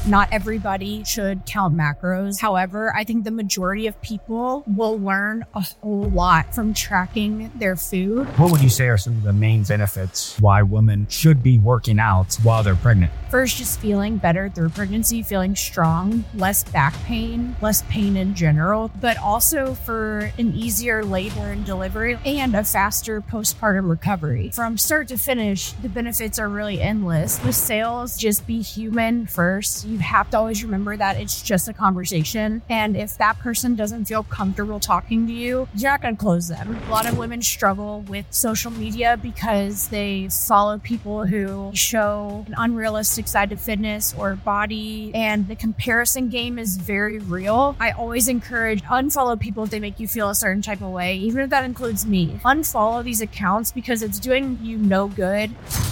Not everybody should count macros. However, I think the majority of people will learn a whole lot from tracking their food. What would you say are some of the main benefits why women should be working out while they're pregnant? First, just feeling better through pregnancy, feeling strong, less back pain, less pain in general, but also for an easier labor and delivery and a faster postpartum recovery. From start to finish, the benefits are really endless. With sales, just be human first. You have to always remember that it's just a conversation. And if that person doesn't feel comfortable talking to you, you're not going to close them. A lot of women struggle with social media because they follow people who show an unrealistic side of fitness or body, and the comparison game is very real. I always encourage unfollow people if they make you feel a certain type of way, even if that includes me. Unfollow these accounts because it's doing you no good.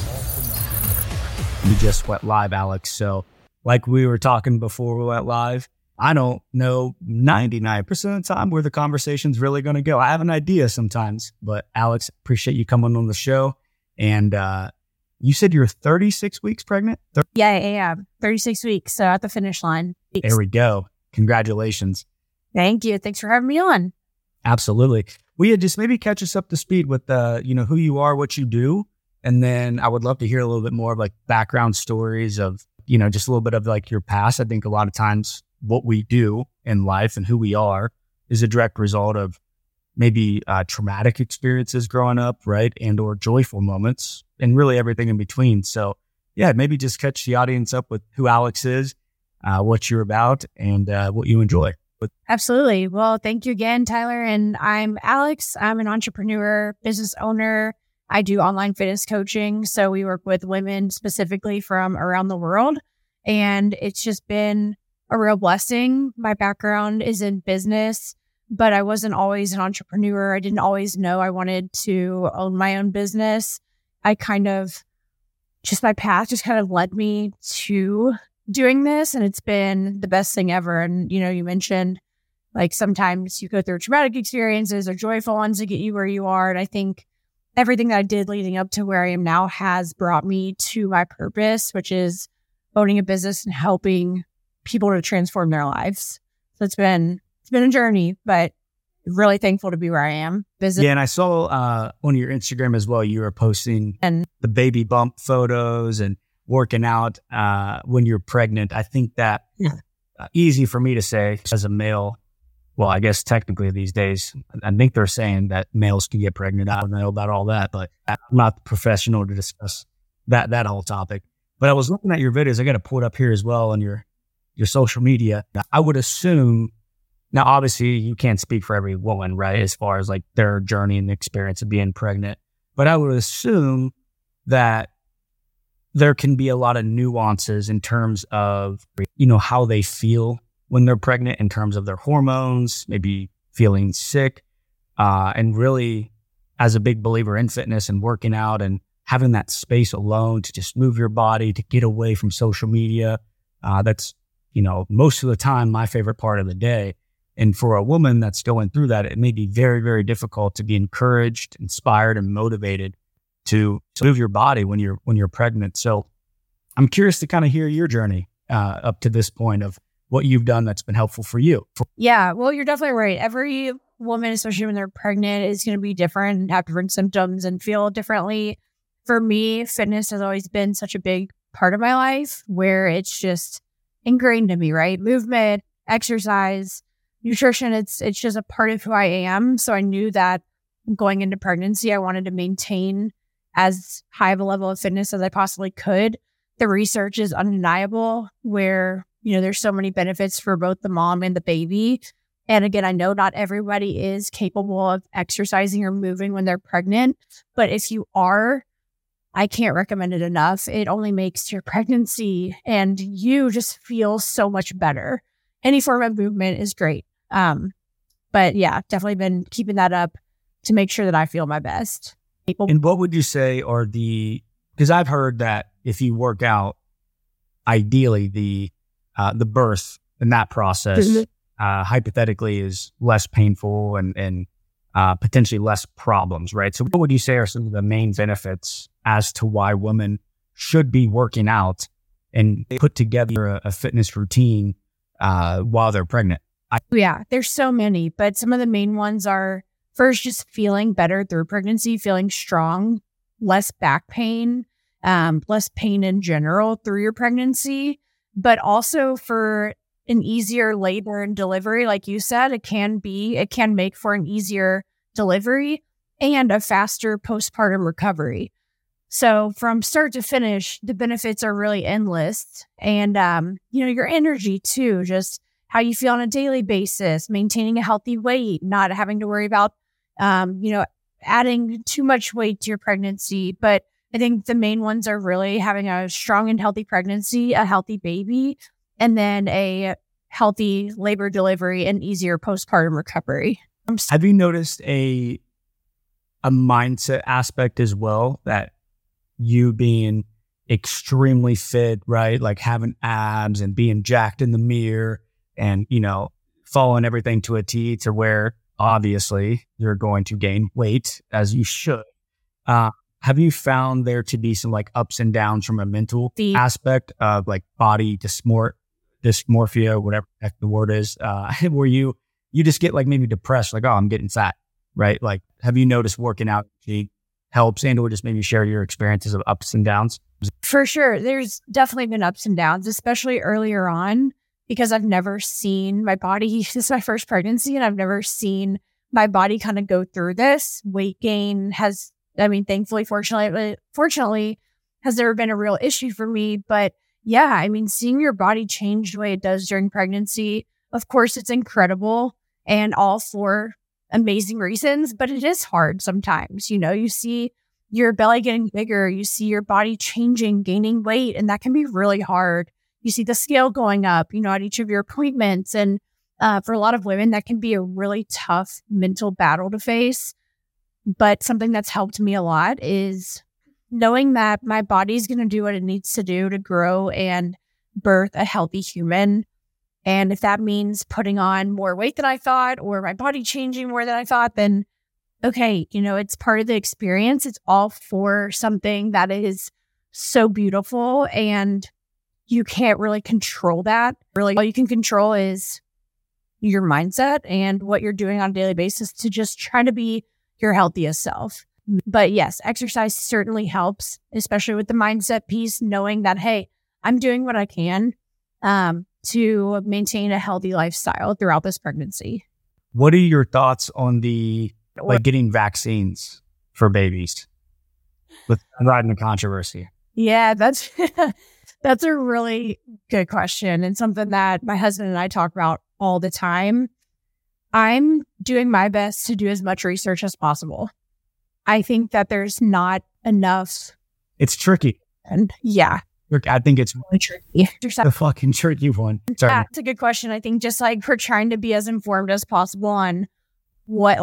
We just went live, Alex. So like we were talking before we went live, I don't know 99% of the time where the conversation's really going to go. I have an idea sometimes, but Alex, appreciate you coming on the show. And you said you're 36 weeks pregnant? Yeah, I am. 36 weeks. So at the finish line. There we go. Congratulations. Thank you. Thanks for having me on. Absolutely. We had just maybe catch us up to speed with who you are, what you do. And then I would love to hear a little bit more of like background stories of, just a little bit of like your past. I think a lot of times what we do in life and who we are is a direct result of maybe traumatic experiences growing up, right? And or joyful moments and really everything in between. So yeah, maybe just catch the audience up with who Alex is, what you're about, and what you enjoy. Absolutely. Well, thank you again, Tyler. And I'm Alex. I'm an entrepreneur, business owner. I do online fitness coaching. So we work with women specifically from around the world. And it's just been a real blessing. My background is in business, but I wasn't always an entrepreneur. I didn't always know I wanted to own my own business. My path just kind of led me to doing this, and it's been the best thing ever. And, you mentioned like sometimes you go through traumatic experiences or joyful ones to get you where you are. And I think everything that I did leading up to where I am now has brought me to my purpose, which is owning a business and helping people to transform their lives. So it's been a journey, but really thankful to be where I am. Yeah, and I saw on your Instagram as well, you were posting the baby bump photos and working out when you're pregnant. I think that easy for me to say as a male. Well, I guess technically these days, I think they're saying that males can get pregnant. I don't know about all that, but I'm not the professional to discuss that whole topic. But I was looking at your videos. I got to pull it up here as well on your social media. I would assume, now obviously you can't speak for every woman, right? As far as like their journey and the experience of being pregnant. But I would assume that there can be a lot of nuances in terms of, how they feel when they're pregnant in terms of their hormones, maybe feeling sick, and really as a big believer in fitness and working out and having that space alone to just move your body, to get away from social media. That's, most of the time my favorite part of the day. And for a woman that's going through that, it may be very, very difficult to be encouraged, inspired, and motivated to move your body when you're pregnant. So I'm curious to kind of hear your journey up to this point of what you've done that's been helpful for you. Yeah, well, you're definitely right. Every woman, especially when they're pregnant, is going to be different and have different symptoms and feel differently. For me, fitness has always been such a big part of my life where it's just ingrained in me, right? Movement, exercise, nutrition, it's just a part of who I am. So I knew that going into pregnancy, I wanted to maintain as high of a level of fitness as I possibly could. The research is undeniable where, there's so many benefits for both the mom and the baby. And again, I know not everybody is capable of exercising or moving when they're pregnant, but if you are, I can't recommend it enough. It only makes your pregnancy and you just feel so much better. Any form of movement is great. But yeah, definitely been keeping that up to make sure that I feel my best. And what would you say are because I've heard that if you work out, ideally the birth in that process, hypothetically is less painful and potentially less problems, right? So what would you say are some of the main benefits as to why women should be working out and they put together a fitness routine while they're pregnant. Yeah, there's so many, but some of the main ones are first, just feeling better through pregnancy, feeling strong, less back pain, less pain in general through your pregnancy, but also for an easier labor and delivery. Like you said, it can make for an easier delivery and a faster postpartum recovery. So from start to finish, the benefits are really endless. And, your energy too, just how you feel on a daily basis, maintaining a healthy weight, not having to worry about, adding too much weight to your pregnancy. But I think the main ones are really having a strong and healthy pregnancy, a healthy baby, and then a healthy labor delivery and easier postpartum recovery. Have you noticed a mindset aspect as well, that you being extremely fit, right? Like having abs and being jacked in the mirror and, following everything to a T, to where obviously you're going to gain weight, as you should. Have you found there to be some like ups and downs from a mental aspect of like body dysmorphia, whatever the heck the word is, where you just get like maybe depressed, like, oh, I'm getting fat, right? Like, have you noticed working out helps, and or just maybe share your experiences of ups and downs? For sure. There's definitely been ups and downs, especially earlier on, because I've never seen my body. This is my first pregnancy, and I've never seen my body kind of go through this. Weight gain thankfully, fortunately, has never been a real issue for me. But yeah, seeing your body change the way it does during pregnancy, of course, it's incredible and all for amazing reasons, but it is hard sometimes. You see your belly getting bigger, you see your body changing, gaining weight, and that can be really hard. You see the scale going up, at each of your appointments. And for a lot of women, that can be a really tough mental battle to face. But something that's helped me a lot is knowing that my body's going to do what it needs to do to grow and birth a healthy human. And if that means putting on more weight than I thought, or my body changing more than I thought, then okay, it's part of the experience. It's all for something that is so beautiful, and you can't really control that. Really, all you can control is your mindset and what you're doing on a daily basis to just try to be your healthiest self. But yes, exercise certainly helps, especially with the mindset piece, knowing that, hey, I'm doing what I can to maintain a healthy lifestyle throughout this pregnancy. What are your thoughts on getting vaccines for babies? With riding the controversy. Yeah, that's a really good question, and something that my husband and I talk about all the time. I'm doing my best to do as much research as possible. I think that there's not enough. It's tricky. And yeah. I think it's really tricky. The fucking tricky one. Sorry. Yeah, it's a good question. I think just like we're trying to be as informed as possible on what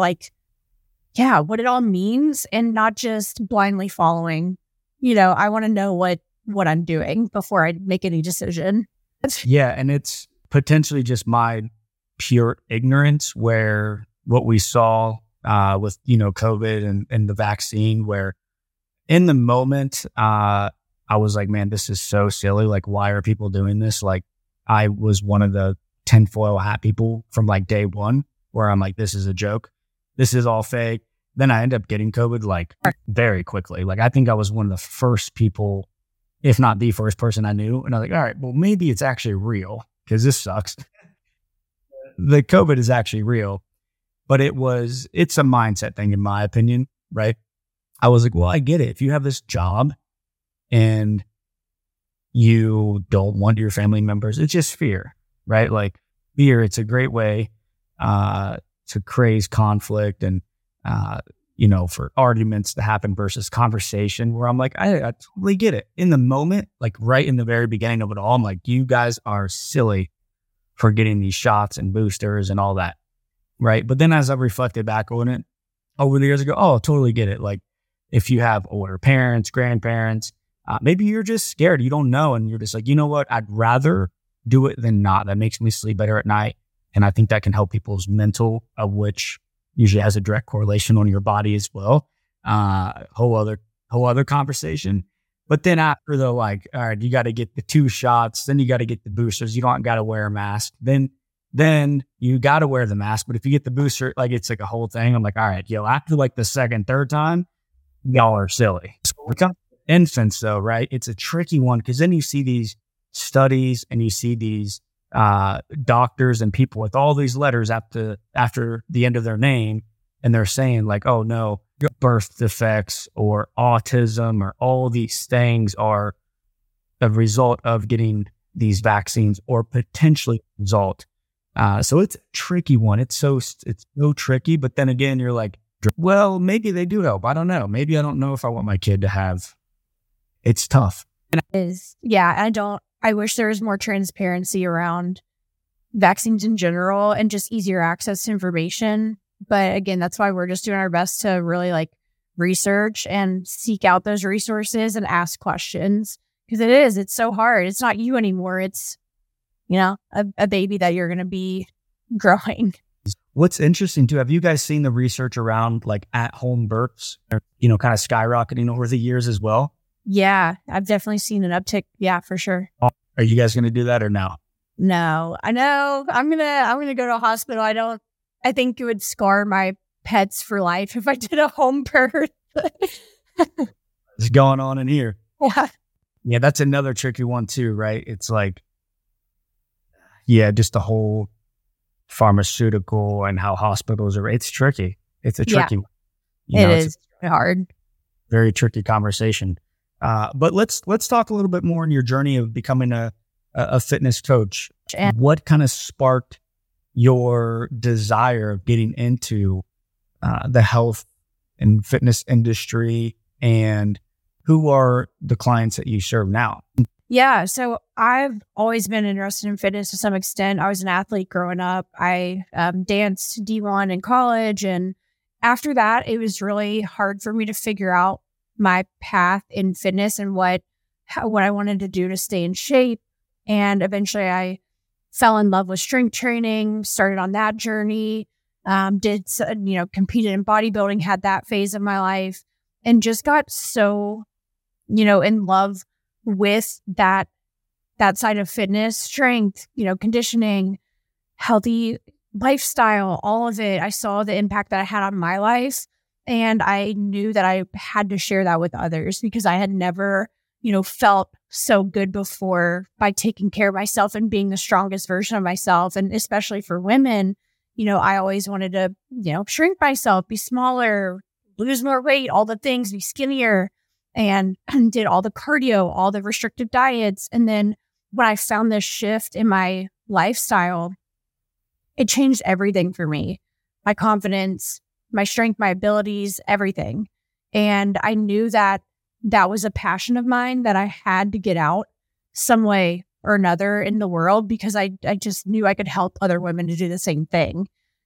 it all means, and not just blindly following. I want to know what I'm doing before I make any decision. Yeah, and it's potentially just my pure ignorance, where what we saw with COVID and the vaccine, where in the moment I was like, man, this is so silly. Like, why are people doing this? Like, I was one of the tinfoil hat people from like day one, where I'm like, this is a joke. This is all fake. Then I end up getting COVID like very quickly. Like, I think I was one of the first people, if not the first person I knew. And I was like, all right, well, maybe it's actually real, because this sucks. The COVID is actually real, but it's a mindset thing, in my opinion, right? I was like, well, I get it. If you have this job and you don't want your family members, it's just fear, right? Like fear, it's a great way to create conflict and, for arguments to happen versus conversation, where I'm like, I totally get it. In the moment, like right in the very beginning of it all, I'm like, you guys are silly for getting these shots and boosters and all that, right? But then as I've reflected back on it over the years, I go, oh, totally get it. Like if you have older parents, grandparents, maybe you're just scared, you don't know, and you're just like, you know what, I'd rather do it than not. That makes me sleep better at night. And I think that can help people's mental, of which usually has a direct correlation on your body as well. Whole other conversation. But then after the like, all right, you got to get the 2 shots, then you got to get the boosters. You don't got to wear a mask. Then you got to wear the mask. But if you get the booster, like it's like a whole thing. I'm like, all right, after like the second, third time, y'all are silly. So we come infants though, right? It's a tricky one because then you see these studies and you see these doctors and people with all these letters after the end of their name, and they're saying like, oh no, birth defects or autism or all these things are a result of getting these vaccines or potentially result. So it's a tricky one. It's so tricky. But then again, you're like, well, maybe they do help. I don't know. Maybe I don't know if I want my kid to have. It's tough. I wish there was more transparency around vaccines in general and just easier access to information. But again, that's why we're just doing our best to really like research and seek out those resources and ask questions, because it's so hard. It's not you anymore. It's, a baby that you're going to be growing. What's interesting too, have you guys seen the research around like at-home births, kind of skyrocketing over the years as well? Yeah, I've definitely seen an uptick. Yeah, for sure. Are you guys going to do that or no? No, I know. I'm gonna go to a hospital. I think it would scar my pets for life if I did a home birth. What's going on in here? Yeah. Yeah, that's another tricky one too, right? It's like, just the whole pharmaceutical and how hospitals are. It's tricky. It's a tricky one. It is hard. Very tricky conversation. But let's talk a little bit more in your journey of becoming a fitness coach. And what kind of sparked your desire of getting into the health and fitness industry, and who are the clients that you serve now? Yeah, so I've always been interested in fitness to some extent. I was an athlete growing up. I danced D1 in college, and after that, it was really hard for me to figure out my path in fitness and what I wanted to do to stay in shape. And eventually I fell in love with strength training, started on that journey, competed in bodybuilding, had that phase of my life, and just got so, in love with that side of fitness, strength, conditioning, healthy lifestyle, all of it. I saw the impact that I had on my life. And I knew that I had to share that with others because I had never, felt so good before by taking care of myself and being the strongest version of myself. And especially for women, I always wanted to, shrink myself, be smaller, lose more weight, all the things, be skinnier, and did all the cardio, all the restrictive diets. And then when I found this shift in my lifestyle, it changed everything for me. My confidence, my strength, my abilities, everything. And I knew that was a passion of mine that I had to get out some way or another in the world, because I just knew I could help other women to do the same thing.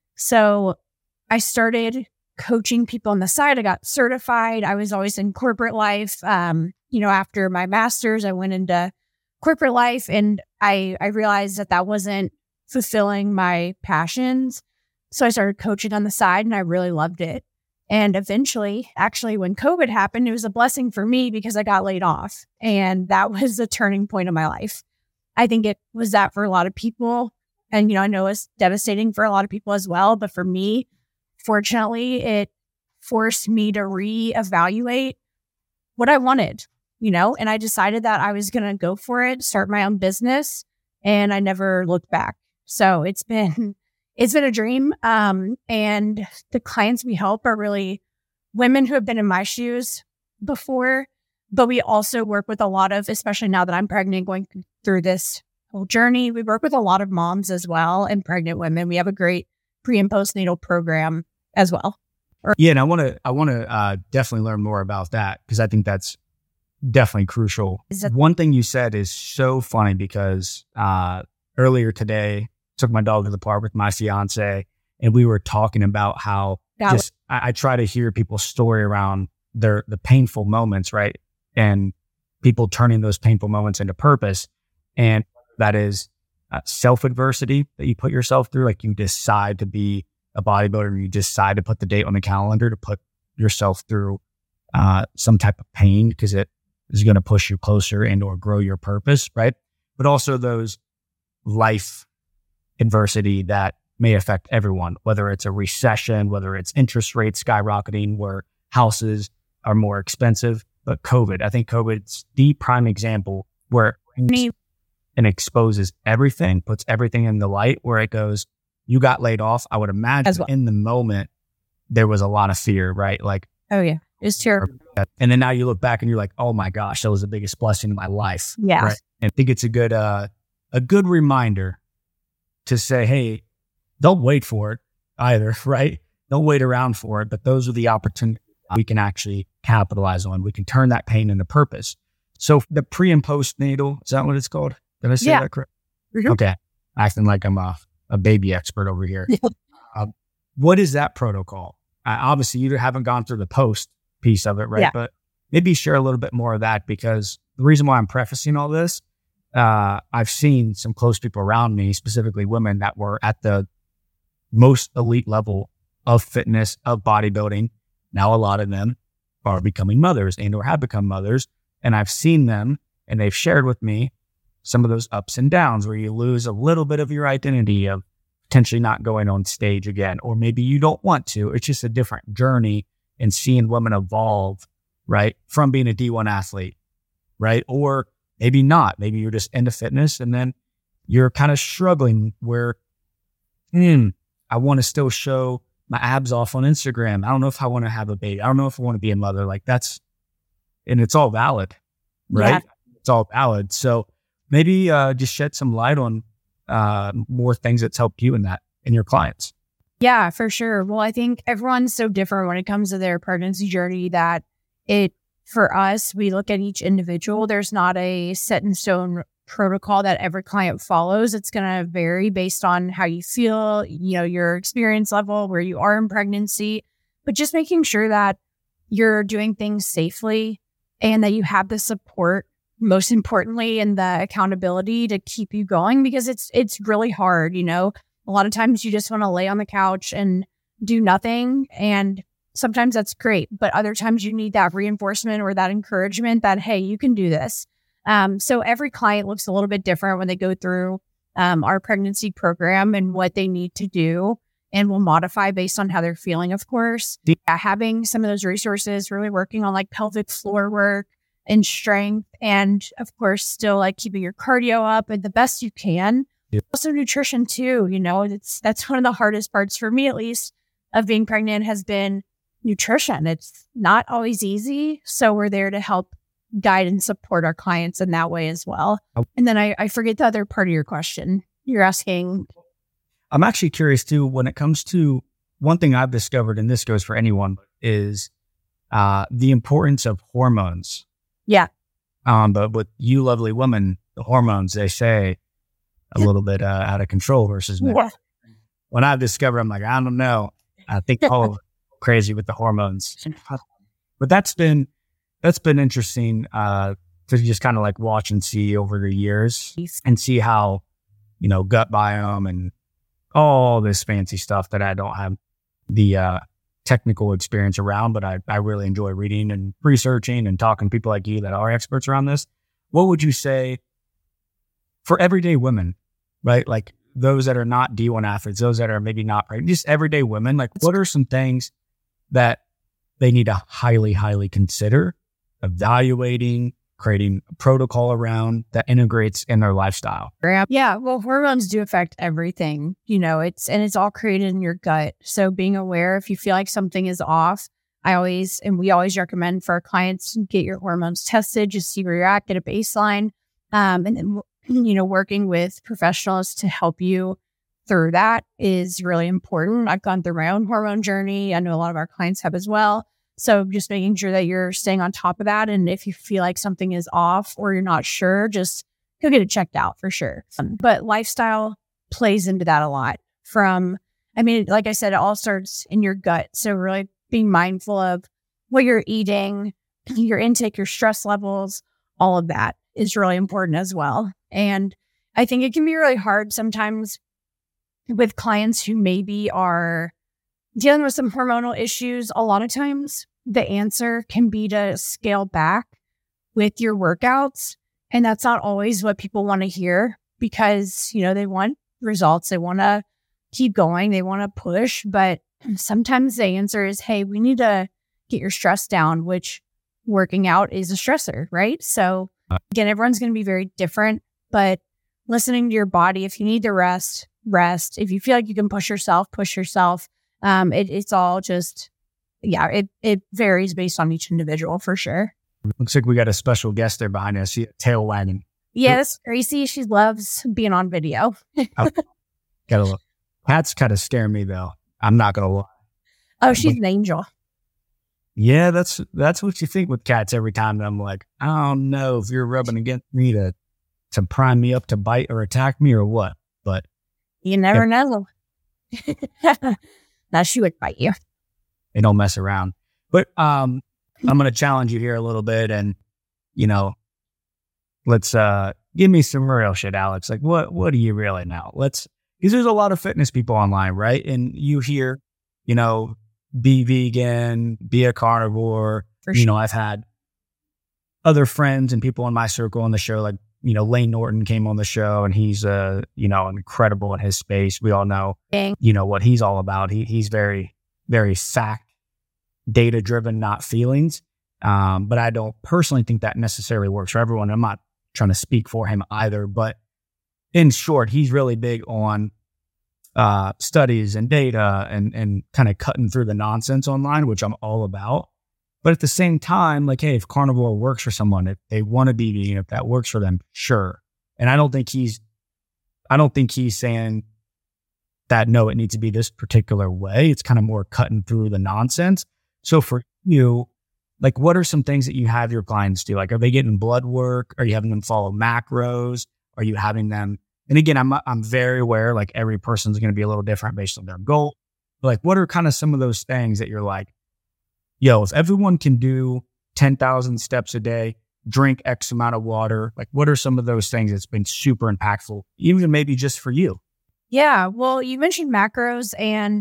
So I started coaching people on the side. I got certified. I was always in corporate life. After my master's, I went into corporate life, and I realized that wasn't fulfilling my passions. So I started coaching on the side, and I really loved it. And eventually, actually, when COVID happened, it was a blessing for me because I got laid off. And that was a turning point of my life. I think it was that for a lot of people. And, I know it's devastating for a lot of people as well. But for me, fortunately, it forced me to reevaluate what I wanted, and I decided that I was going to go for it, start my own business. And I never looked back. So it's been a dream. And the clients we help are really women who have been in my shoes before, but we also work with a lot of, especially now that I'm pregnant, going through this whole journey, we work with a lot of moms as well and pregnant women. We have a great pre and postnatal program as well. Yeah. And I want to definitely learn more about that, because I think that's definitely crucial. One thing you said is so funny, because earlier today, took my dog to the park with my fiance, and we were talking about how I try to hear people's story around the painful moments, right? And people turning those painful moments into purpose. And that is self-adversity that you put yourself through. Like you decide to be a bodybuilder, and you decide to put the date on the calendar to put yourself through some type of pain, because it is going to push you closer and or grow your purpose, right? But also those life adversity that may affect everyone, whether it's a recession, whether it's interest rates skyrocketing where houses are more expensive. But COVID, I think COVID's the prime example where it exposes everything, puts everything in the light where it goes, you got laid off. I would imagine in the moment, there was a lot of fear, right? Like, oh yeah, it's terrible. And then now you look back and you're like, oh my gosh, that was the biggest blessing in my life. Yeah. Right? And I think it's a good reminder to say, hey, don't wait for it either, right? Don't wait around for it. But those are the opportunities we can actually capitalize on. We can turn that pain into purpose. So the pre and postnatal, is that what it's called? Did I say that correct? Mm-hmm. Okay. Acting like I'm a baby expert over here. What is that protocol? Obviously, you haven't gone through the post piece of it, right? Yeah. But maybe share a little bit more of that, because the reason why I'm prefacing all this, I've seen some close people around me, specifically women that were at the most elite level of fitness, of bodybuilding. Now, a lot of them are becoming mothers and or have become mothers. And I've seen them and they've shared with me some of those ups and downs where you lose a little bit of your identity of potentially not going on stage again, or maybe you don't want to. It's just a different journey and seeing women evolve, right? From being a D1 athlete, right? Or maybe not. Maybe you're just into fitness and then you're kind of struggling where, I want to still show my abs off on Instagram. I don't know if I want to have a baby. I don't know if I want to be a mother. Like and it's all valid, right? Yeah. It's all valid. So maybe just shed some light on more things that's helped you in that and your clients. Yeah, for sure. Well, I think everyone's so different when it comes to their pregnancy journey that for us, we look at each individual. There's not a set in stone protocol that every client follows. It's going to vary based on how you feel, your experience level, where you are in pregnancy, but just making sure that you're doing things safely and that you have the support, most importantly, and the accountability to keep you going, because it's really hard. A lot of times you just want to lay on the couch and do nothing. And sometimes that's great, but other times you need that reinforcement or that encouragement that, hey, you can do this. So every client looks a little bit different when they go through our pregnancy program and what they need to do, and we'll modify based on how they're feeling, of course. Having some of those resources, really working on like pelvic floor work and strength, and of course, still like keeping your cardio up and the best you can. Yep. Also nutrition too, that's one of the hardest parts for me, at least, of being pregnant has been nutrition. It's not always easy. So we're there to help guide and support our clients in that way as well. And then I forget the other part of your question. You're asking. I'm actually curious too, when it comes to one thing I've discovered, and this goes for anyone, is the importance of hormones. Yeah. But with you lovely women, the hormones, they say a little bit out of control versus men. Yeah. When I've discovered, I'm like, I don't know. I think all crazy with the hormones. But that's been interesting to just kind of like watch and see over the years and see how, gut biome and all this fancy stuff that I don't have the technical experience around, but I really enjoy reading and researching and talking to people like you that are experts around this. What would you say for everyday women, right? Like those that are not D1 athletes, those that are maybe not pregnant, just everyday women, like what are some things that they need to highly, highly consider evaluating, creating a protocol around that integrates in their lifestyle? Yeah, well, hormones do affect everything, it's all created in your gut. So being aware if you feel like something is off, we always recommend for our clients to get your hormones tested, just see where you're at, get a baseline. And then, working with professionals to help you through that is really important. I've gone through my own hormone journey. I know a lot of our clients have as well. So just making sure that you're staying on top of that. And if you feel like something is off or you're not sure, just go get it checked out for sure. But lifestyle plays into that a lot. Like I said, it all starts in your gut. So really being mindful of what you're eating, your intake, your stress levels, all of that is really important as well. And I think it can be really hard sometimes with clients who maybe are dealing with some hormonal issues. A lot of times the answer can be to scale back with your workouts. And that's not always what people want to hear because, they want results. They want to keep going. They want to push. But sometimes the answer is, hey, we need to get your stress down, which working out is a stressor, right? So again, everyone's going to be very different, but listening to your body, if you need to rest. If you feel like you can push yourself, push yourself. It's all just, it varies based on each individual for sure. Looks like we got a special guest there behind us, tail wagging. Yeah, that's Gracie. She loves being on video. Gotta look. Cats kind of scare me though. I'm not gonna lie. Oh, she's an angel. Yeah, that's what you think with cats every time. I'm like, I don't know if you're rubbing against me to prime me up to bite or attack me or what. But you never know. Now she would bite you. They don't mess around. But I'm gonna challenge you here a little bit, and let's give me some real shit, Alex. Like, what do you really know? Because there's a lot of fitness people online, right? And you hear, be vegan, be a carnivore. For sure. I've had other friends and people in my circle on the show, like, Lane Norton came on the show, and he's, incredible in his space. We all know, what he's all about. He's very, very fact, data driven, not feelings. But I don't personally think that necessarily works for everyone. I'm not trying to speak for him either, but in short, he's really big on studies and data and kind of cutting through the nonsense online, which I'm all about. But at the same time, like, hey, if carnivore works for someone, if they want to be vegan, if that works for them, sure. And I don't think he's saying that, no, it needs to be this particular way. It's kind of more cutting through the nonsense. So for you, like, what are some things that you have your clients do? Like, are they getting blood work? Are you having them follow macros? Are you having them? And again, I'm very aware, like, every person's going to be a little different based on their goal. But like, what are kind of some of those things that you're like, yo, if everyone can do 10,000 steps a day, drink X amount of water, like, what are some of those things that's been super impactful, even maybe just for you? Yeah. Well, you mentioned macros, and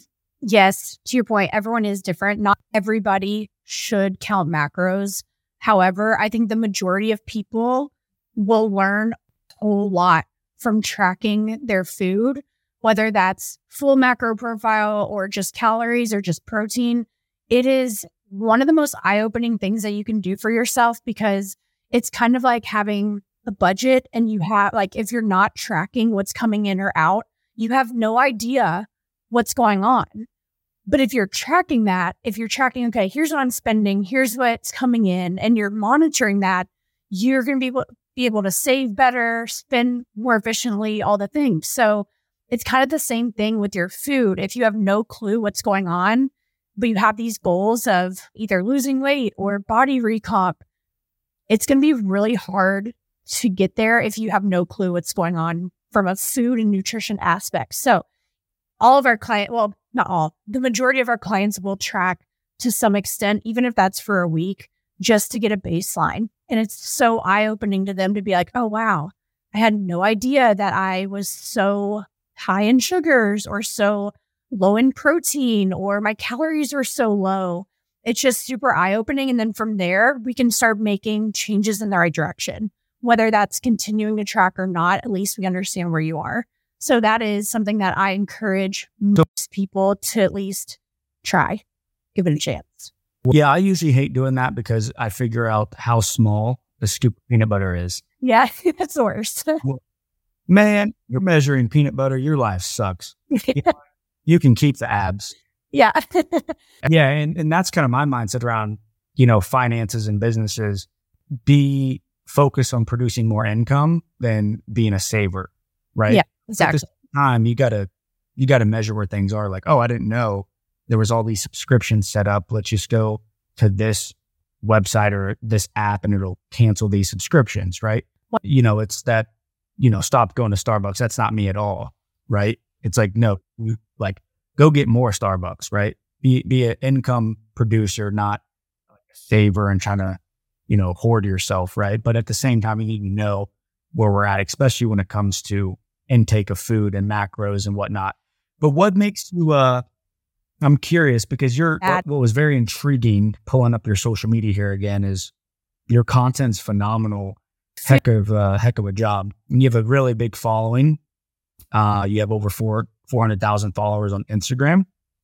yes, to your point, everyone is different. Not everybody should count macros. However, I think the majority of people will learn a whole lot from tracking their food, whether that's full macro profile or just calories or just protein. It is one of the most eye-opening things that you can do for yourself, because it's kind of like having a budget, and you have, like, if you're not tracking what's coming in or out, you have no idea what's going on. But if you're tracking that, if you're tracking, okay, here's what I'm spending, here's what's coming in, and you're monitoring that, you're going to be able to save better, spend more efficiently, all the things. So it's kind of the same thing with your food. If you have no clue what's going on, but you have these goals of either losing weight or body recomp, it's going to be really hard to get there if you have no clue what's going on from a food and nutrition aspect. So all of our clients, well, not all, the majority of our clients will track to some extent, even if that's for a week, just to get a baseline. And it's so eye-opening to them to be like, oh, wow, I had no idea that I was so high in sugars or so low in protein, or my calories are so low. It's just super eye-opening. And then from there, we can start making changes in the right direction. Whether that's continuing to track or not, at least we understand where you are. So that is something that I encourage most people to at least try, give it a chance. Yeah, I usually hate doing that because I figure out how small the scoop of peanut butter is. Yeah, that's the worst. Well, man, you're measuring peanut butter. Your life sucks. You can keep the abs. Yeah. Yeah. And that's kind of my mindset around, finances and businesses. Be focused on producing more income than being a saver. Right. Yeah, exactly. At the same time, you gotta measure where things are. Like, oh, I didn't know there was all these subscriptions set up. Let's just go to this website or this app and it'll cancel these subscriptions. Right. It's that, stop going to Starbucks. That's not me at all. Right. It's like, no, like, go get more Starbucks, right? Be an income producer, not a saver and trying to, hoard yourself, right? But at the same time, you need to know where we're at, especially when it comes to intake of food and macros and whatnot. But what makes you, I'm curious, because what was very intriguing pulling up your social media here again is Your content's phenomenal. Heck of a job. You have a really big following. You have over 400,000 followers on Instagram.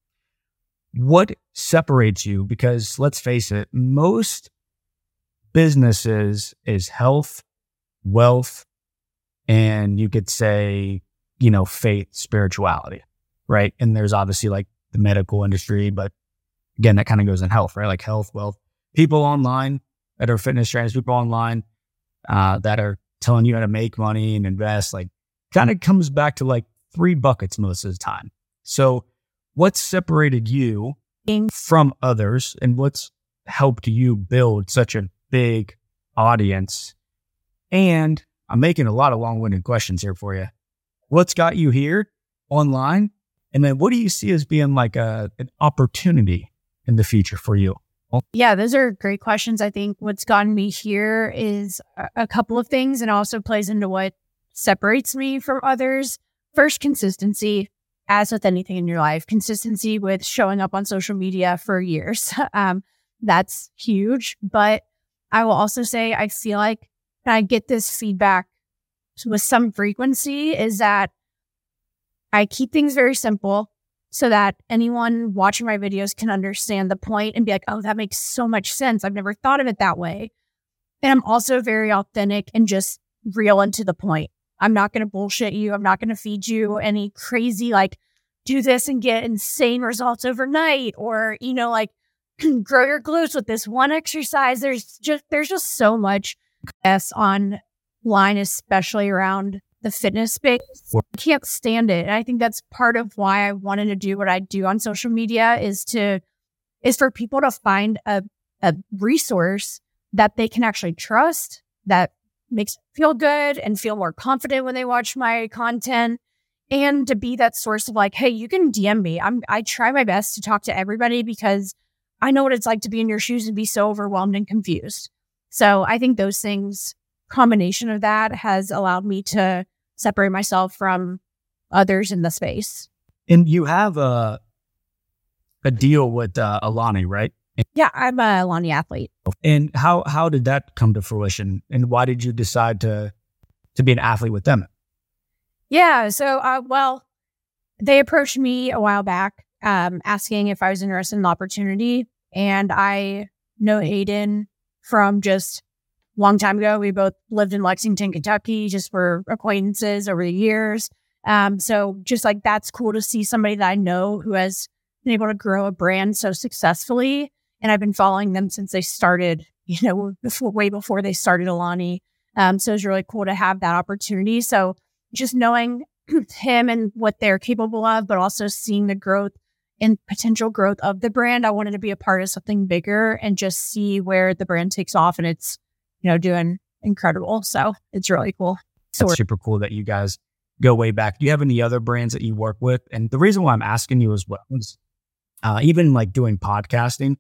What separates you? Because let's face it, most businesses is health, wealth, and you could say, faith, spirituality, right? And there's obviously like the medical industry, but again, that kind of goes in health, right? Like health, wealth, people online that are fitness trainers, people online that are telling you how to make money and invest, like kind of comes back to like 3 buckets most of the time. So what separated you from others and what's helped you build such a big audience? And I'm making a lot of long-winded questions here for you. What's got you here online? And then what do you see as being like an opportunity in the future for you? Yeah, those are great questions. I think what's gotten me here is a couple of things, and also plays into what separates me from others. First, consistency. As with anything in your life, consistency with showing up on social media for years. That's huge. But I will also say, I feel like I get this feedback with some frequency, is that I keep things very simple so that anyone watching my videos can understand the point and be like, oh, that makes so much sense. I've never thought of it that way. And I'm also very authentic and just real and to the point. I'm not going to bullshit you. I'm not going to feed you any crazy, like, do this and get insane results overnight, or, like, grow your glutes with this one exercise. There's just so much online, especially around the fitness space. I can't stand it. And I think that's part of why I wanted to do what I do on social media, is for people to find a resource that they can actually trust, that makes them feel good and feel more confident when they watch my content, and to be that source of like, hey, you can DM me. I try my best to talk to everybody because I know what it's like to be in your shoes and be so overwhelmed and confused. So I think those things, combination of that, has allowed me to separate myself from others in the space. And you have a deal with Alani, right? Yeah, I'm a Alani athlete. And how did that come to fruition? And why did you decide to be an athlete with them? Yeah, so they approached me a while back, asking if I was interested in the opportunity. And I know Aiden from just a long time ago. We both lived in Lexington, Kentucky, just were acquaintances over the years. So just like, that's cool to see somebody that I know who has been able to grow a brand so successfully. And I've been following them since they started, way before they started Alani. So it's really cool to have that opportunity. So just knowing him and what they're capable of, but also seeing the growth and potential growth of the brand, I wanted to be a part of something bigger and just see where the brand takes off. And it's, doing incredible. So it's really cool. It's super cool that you guys go way back. Do you have any other brands that you work with? And the reason why I'm asking you as well is even like doing podcasting,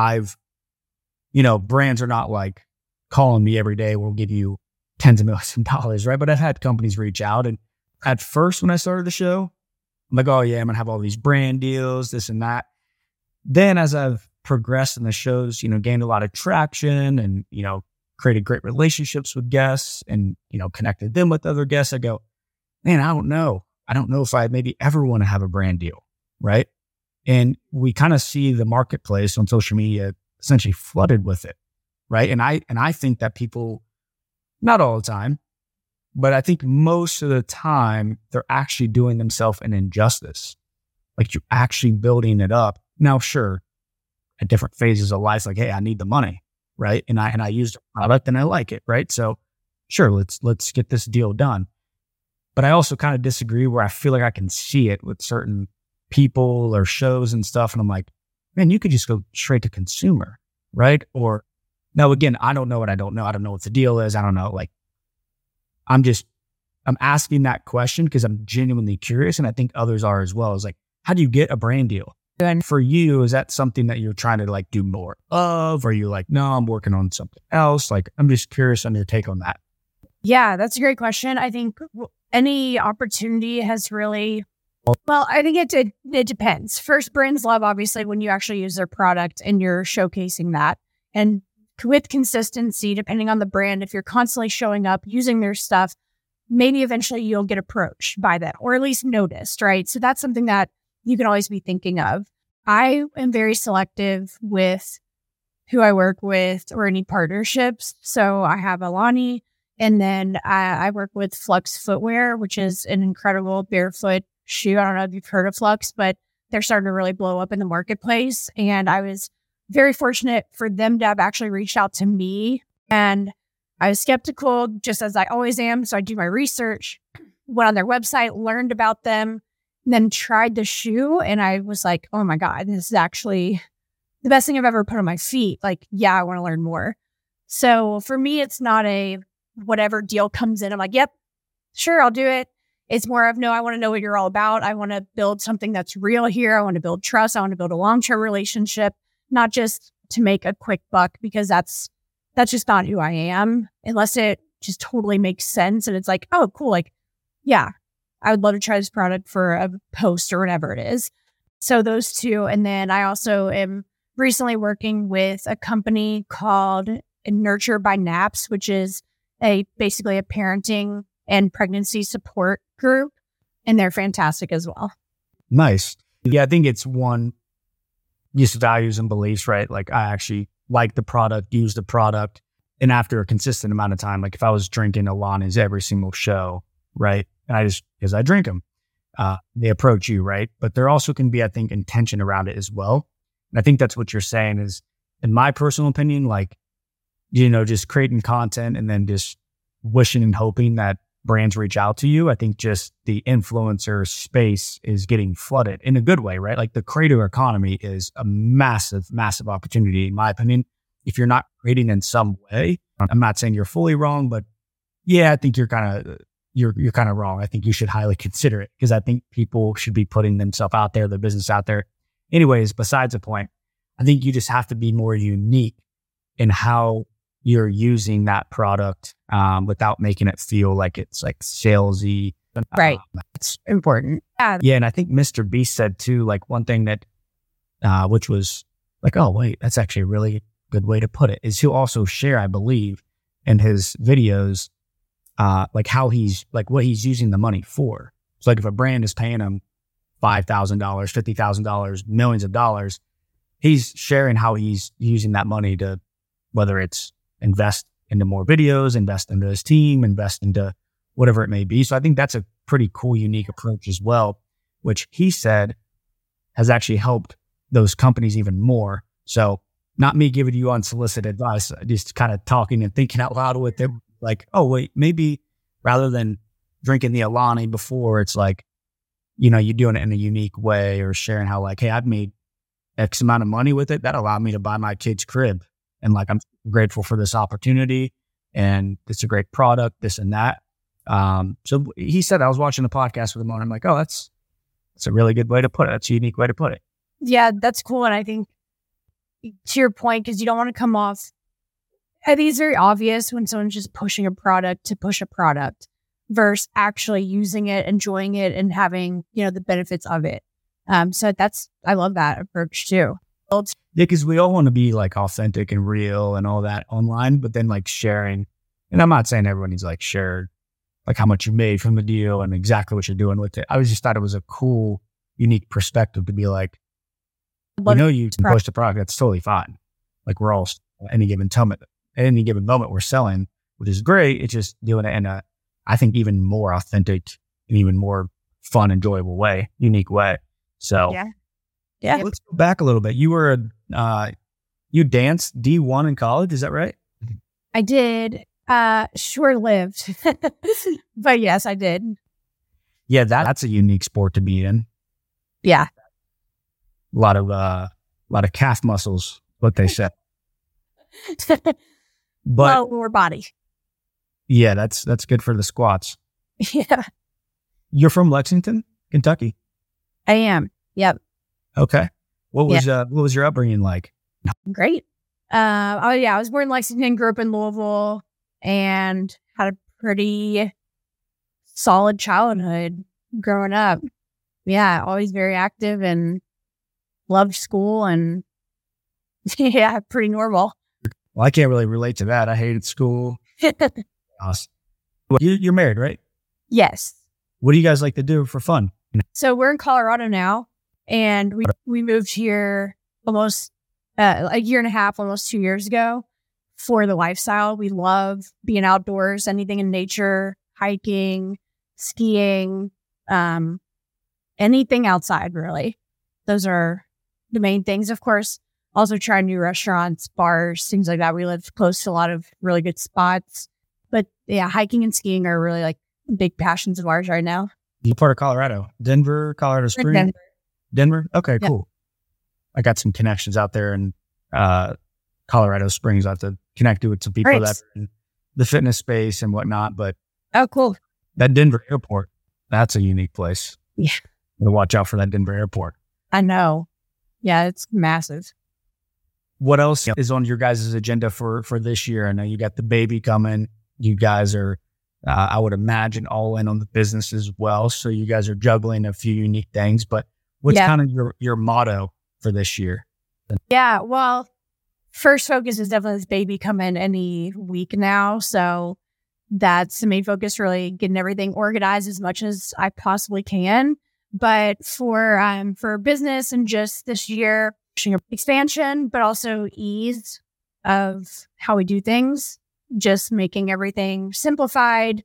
brands are not like calling me every day, we'll give you tens of millions of dollars, right? But I've had companies reach out, and at first when I started the show, I'm like, oh yeah, I'm gonna have all these brand deals, this and that. Then as I've progressed in the shows, gained a lot of traction and, created great relationships with guests and, connected them with other guests, I go, man, I don't know if I maybe ever want to have a brand deal, right? And we kind of see the marketplace on social media essentially flooded with it, right? And I think that people, not all the time, but I think most of the time, they're actually doing themselves an injustice. Like, you're actually building it up. Now, sure, at different phases of life, like, hey, I need the money, right? And I use the product and I like it, right? So sure, let's get this deal done. But I also kind of disagree where I feel like I can see it with certain people or shows and stuff. And I'm like, man, you could just go straight to consumer, right? Or now, again, I don't know what I don't know. I don't know what the deal is. I don't know. Like, I'm asking that question because I'm genuinely curious. And I think others are as well. It's like, how do you get a brand deal? And for you, is that something that you're trying to like do more of? Or are you like, no, I'm working on something else? Like, I'm just curious on your take on that. Yeah, that's a great question. I think any opportunity has really, well, I think it depends. First, brands love, obviously, when you actually use their product and you're showcasing that. And with consistency, depending on the brand, if you're constantly showing up, using their stuff, maybe eventually you'll get approached by them or at least noticed, right? So that's something that you can always be thinking of. I am very selective with who I work with or any partnerships. So I have Alani, and then I work with Flux Footwear, which is an incredible barefoot shoe. I don't know if you've heard of Flux, but they're starting to really blow up in the marketplace. And I was very fortunate for them to have actually reached out to me. And I was skeptical, just as I always am. So I do my research, went on their website, learned about them, and then tried the shoe. And I was like, oh my God, this is actually the best thing I've ever put on my feet. Like, yeah, I want to learn more. So for me, it's not a whatever deal comes in, I'm like, yep, sure, I'll do it. It's more of, no, I want to know what you're all about. I want to build something that's real here. I want to build trust. I want to build a long-term relationship, not just to make a quick buck, because that's just not who I am, unless it just totally makes sense. And it's like, oh, cool. Like, yeah, I would love to try this product for a post or whatever it is. So those two. And then I also am recently working with a company called Nurture by Naps, which is basically a parenting and pregnancy support group. And they're fantastic as well. Nice. Yeah, I think it's one, just values and beliefs, right? Like I actually like the product, use the product. And after a consistent amount of time, like if I was drinking Alani's every single show, right? And because I drink them, they approach you, right? But there also can be, I think, intention around it as well. And I think that's what you're saying is, in my personal opinion, like, just creating content and then just wishing and hoping that brands reach out to you. I think just the influencer space is getting flooded in a good way, right? Like the creator economy is a massive, massive opportunity, in my opinion. If you're not creating in some way, I'm not saying you're fully wrong, but yeah, I think you're kind of wrong. I think you should highly consider it, because I think people should be putting themselves out there, their business out there. Anyways, besides the point, I think you just have to be more unique in how you're using that product without making it feel like it's like salesy. Right. It's important. Yeah. And I think Mr. Beast said too, like one thing that, which was like, oh, wait, that's actually a really good way to put it, is he'll also share, I believe, in his videos, like how he's like what he's using the money for. So like if a brand is paying him $5,000, $50,000, millions of dollars, he's sharing how he's using that money to, whether it's invest into more videos, invest into his team, invest into whatever it may be. So I think that's a pretty cool, unique approach as well, which he said has actually helped those companies even more. So not me giving you unsolicited advice, just kind of talking and thinking out loud with it. Like, oh, wait, maybe rather than drinking the Alani before, it's like, you're doing it in a unique way, or sharing how like, hey, I've made X amount of money with it. That allowed me to buy my kid's crib. And like, I'm grateful for this opportunity, and it's a great product, this and that. So he said, I was watching the podcast with him and I'm like, oh, that's a really good way to put it. That's a unique way to put it. Yeah, that's cool. And I think to your point, because you don't want to come off, I think it's very obvious when someone's just pushing a product to push a product versus actually using it, enjoying it, and having, the benefits of it. So I love that approach too. Yeah, because we all want to be like authentic and real and all that online, but then like sharing, and I'm not saying everyone needs to like share like how much you made from the deal and exactly what you're doing with it. I thought it was a cool, unique perspective to be like, you can push the product, that's totally fine. Like we're all at any given moment we're selling, which is great. It's just doing it in a, I think, even more authentic and even more fun, enjoyable way, unique way. So yeah. Let's go back a little bit. You were you danced D1 in college, is that right? I did. Short-lived, but yes, I did. Yeah, that's a unique sport to be in. Yeah, a lot of calf muscles, what they said. But lower body. Yeah, that's good for the squats. Yeah. You're from Lexington, Kentucky? I am. Yep. Okay. What was your upbringing like? Great. I was born in Lexington, grew up in Louisville, and had a pretty solid childhood growing up. Yeah, always very active and loved school, and yeah, pretty normal. Well, I can't really relate to that. I hated school. Awesome. You're married, right? Yes. What do you guys like to do for fun? So we're in Colorado now, and we moved here almost a year and a half, almost 2 years ago for the lifestyle. We love being outdoors, anything in nature, hiking, skiing, anything outside, really. Those are the main things. Of course, also trying new restaurants, bars, things like that. We live close to a lot of really good spots. But yeah, hiking and skiing are really like big passions of ours right now. What part of Colorado? Denver, Colorado Springs? Denver? Okay, yeah. Cool. I got some connections out there in Colorado Springs. I have to connect with some people that are in the fitness space and whatnot. But oh, cool. That Denver airport, that's a unique place. Yeah. Watch out for that Denver airport. I know. Yeah, it's massive. What else is on your guys' agenda for this year? I know you got the baby coming. You guys are, I would imagine, all in on the business as well. So you guys are juggling a few unique things. But what's kind of your motto for this year? Yeah, well, first focus is definitely this baby coming any week now. So that's the main focus, really getting everything organized as much as I possibly can. But for business and just this year, expansion, but also ease of how we do things, just making everything simplified,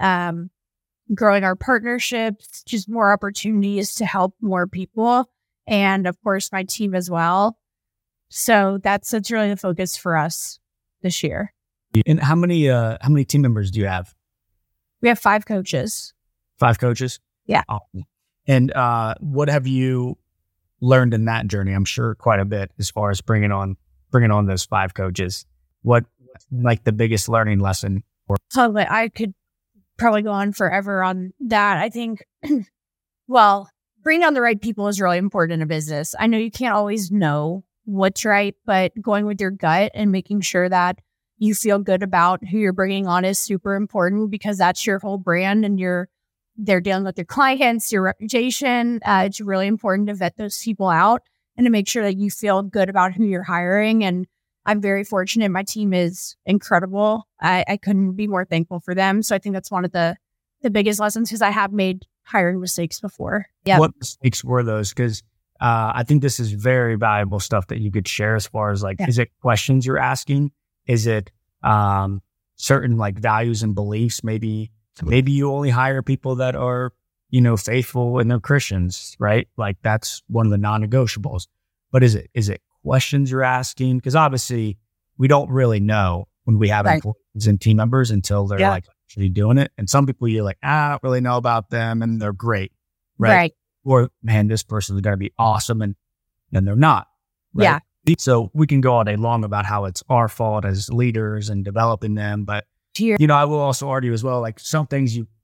growing our partnerships, just more opportunities to help more people. And of course, my team as well. So that's really the focus for us this year. And how many team members do you have? We have 5 coaches. 5 coaches? Yeah. Awesome. And what have you learned in that journey? I'm sure quite a bit as far as bringing on those 5 coaches. What like the biggest learning lesson? Totally. I could probably go on forever on that. I think, well, bringing on the right people is really important in a business. I know you can't always know what's right, but going with your gut and making sure that you feel good about who you're bringing on is super important, because that's your whole brand and they're dealing with your clients, your reputation. It's really important to vet those people out and to make sure that you feel good about who you're hiring. And I'm very fortunate. My team is incredible. I couldn't be more thankful for them. So I think that's one of the biggest lessons, because I have made hiring mistakes before. Yeah. What mistakes were those? Because I think this is very valuable stuff that you could share as far as is it questions you're asking? Is it certain like values and beliefs? Maybe you only hire people that are, faithful and they're Christians, right? Like that's one of the non-negotiables. But is it questions you're asking? Because obviously we don't really know when we have employees and team members until they're like actually doing it. And some people you're like, I don't really know about them and they're great, right? Or man, this person is going to be awesome, and then they're not, right? Yeah. So we can go all day long about how it's our fault as leaders and developing them, but I will also argue as well, like some things you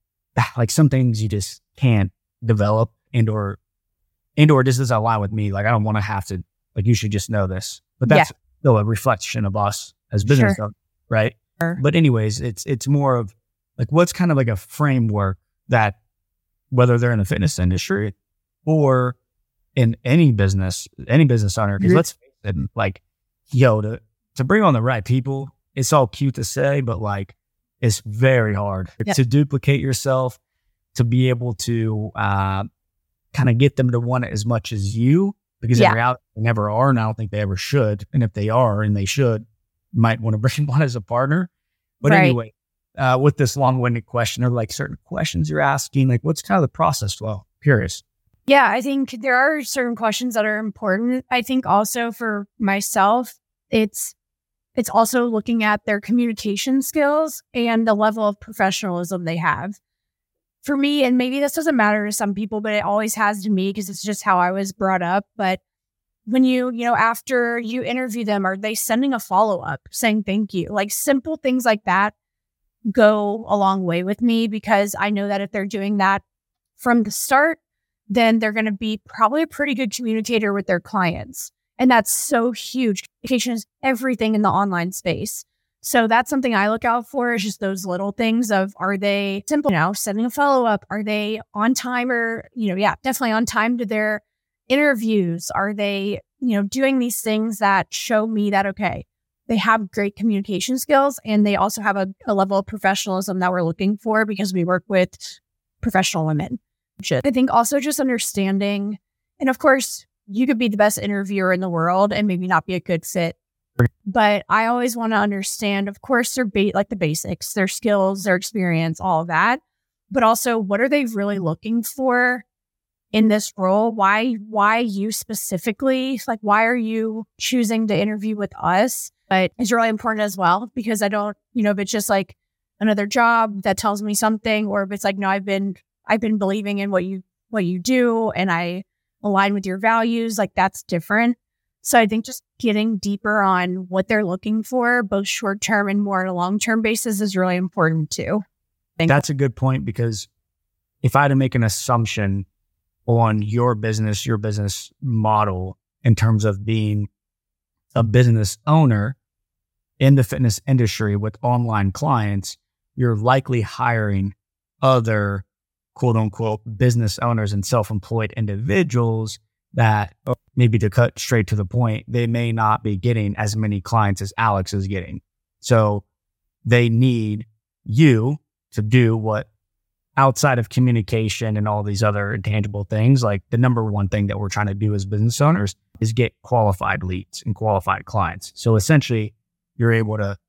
just can't develop and or this doesn't align with me. Like I don't want to have to, like you should just know this, but that's still a reflection of us as business owners, right? Sure. But anyways, it's more of like, what's kind of like a framework that whether they're in the fitness industry or in any business owner, because let's face it, like, to bring on the right people, it's all cute to say, but like, it's very hard to duplicate yourself, to be able to kind of get them to want it as much as you, because in reality, they never are, and I don't think they ever should. And if they are, and they should, you might want to bring one as a partner. But anyway, with this long-winded question, or like certain questions you're asking, like what's kind of the process flow? Curious. Yeah, I think there are certain questions that are important. I think also for myself, it's also looking at their communication skills and the level of professionalism they have. For me, and maybe this doesn't matter to some people, but it always has to me because it's just how I was brought up. But when after you interview them, are they sending a follow-up saying thank you? Like simple things like that go a long way with me, because I know that if they're doing that from the start, then they're going to be probably a pretty good communicator with their clients. And that's so huge. Communication is everything in the online space. So that's something I look out for, is just those little things of, are they simple, sending a follow-up? Are they on time or, definitely on time to their interviews? Are they, doing these things that show me that, okay, they have great communication skills, and they also have a level of professionalism that we're looking for because we work with professional women. I think also just understanding, and of course, you could be the best interviewer in the world and maybe not be a good fit. But I always want to understand, of course, their like the basics, their skills, their experience, all of that. But also, what are they really looking for in this role? Why you specifically? Like, why are you choosing to interview with us? But it's really important as well, because I don't, if it's just like another job that tells me something, or if it's like, no, I've been believing in what you do and I align with your values, like that's different. So I think just getting deeper on what they're looking for, both short term and more on a long term basis, is really important too. That's a good point, because if I had to make an assumption on your business model in terms of being a business owner in the fitness industry with online clients, you're likely hiring other quote unquote business owners and self-employed individuals that, maybe to cut straight to the point, they may not be getting as many clients as Alex is getting. So they need you to do what, outside of communication and all these other intangible things, like the number one thing that we're trying to do as business owners is get qualified leads and qualified clients. So essentially, you're able to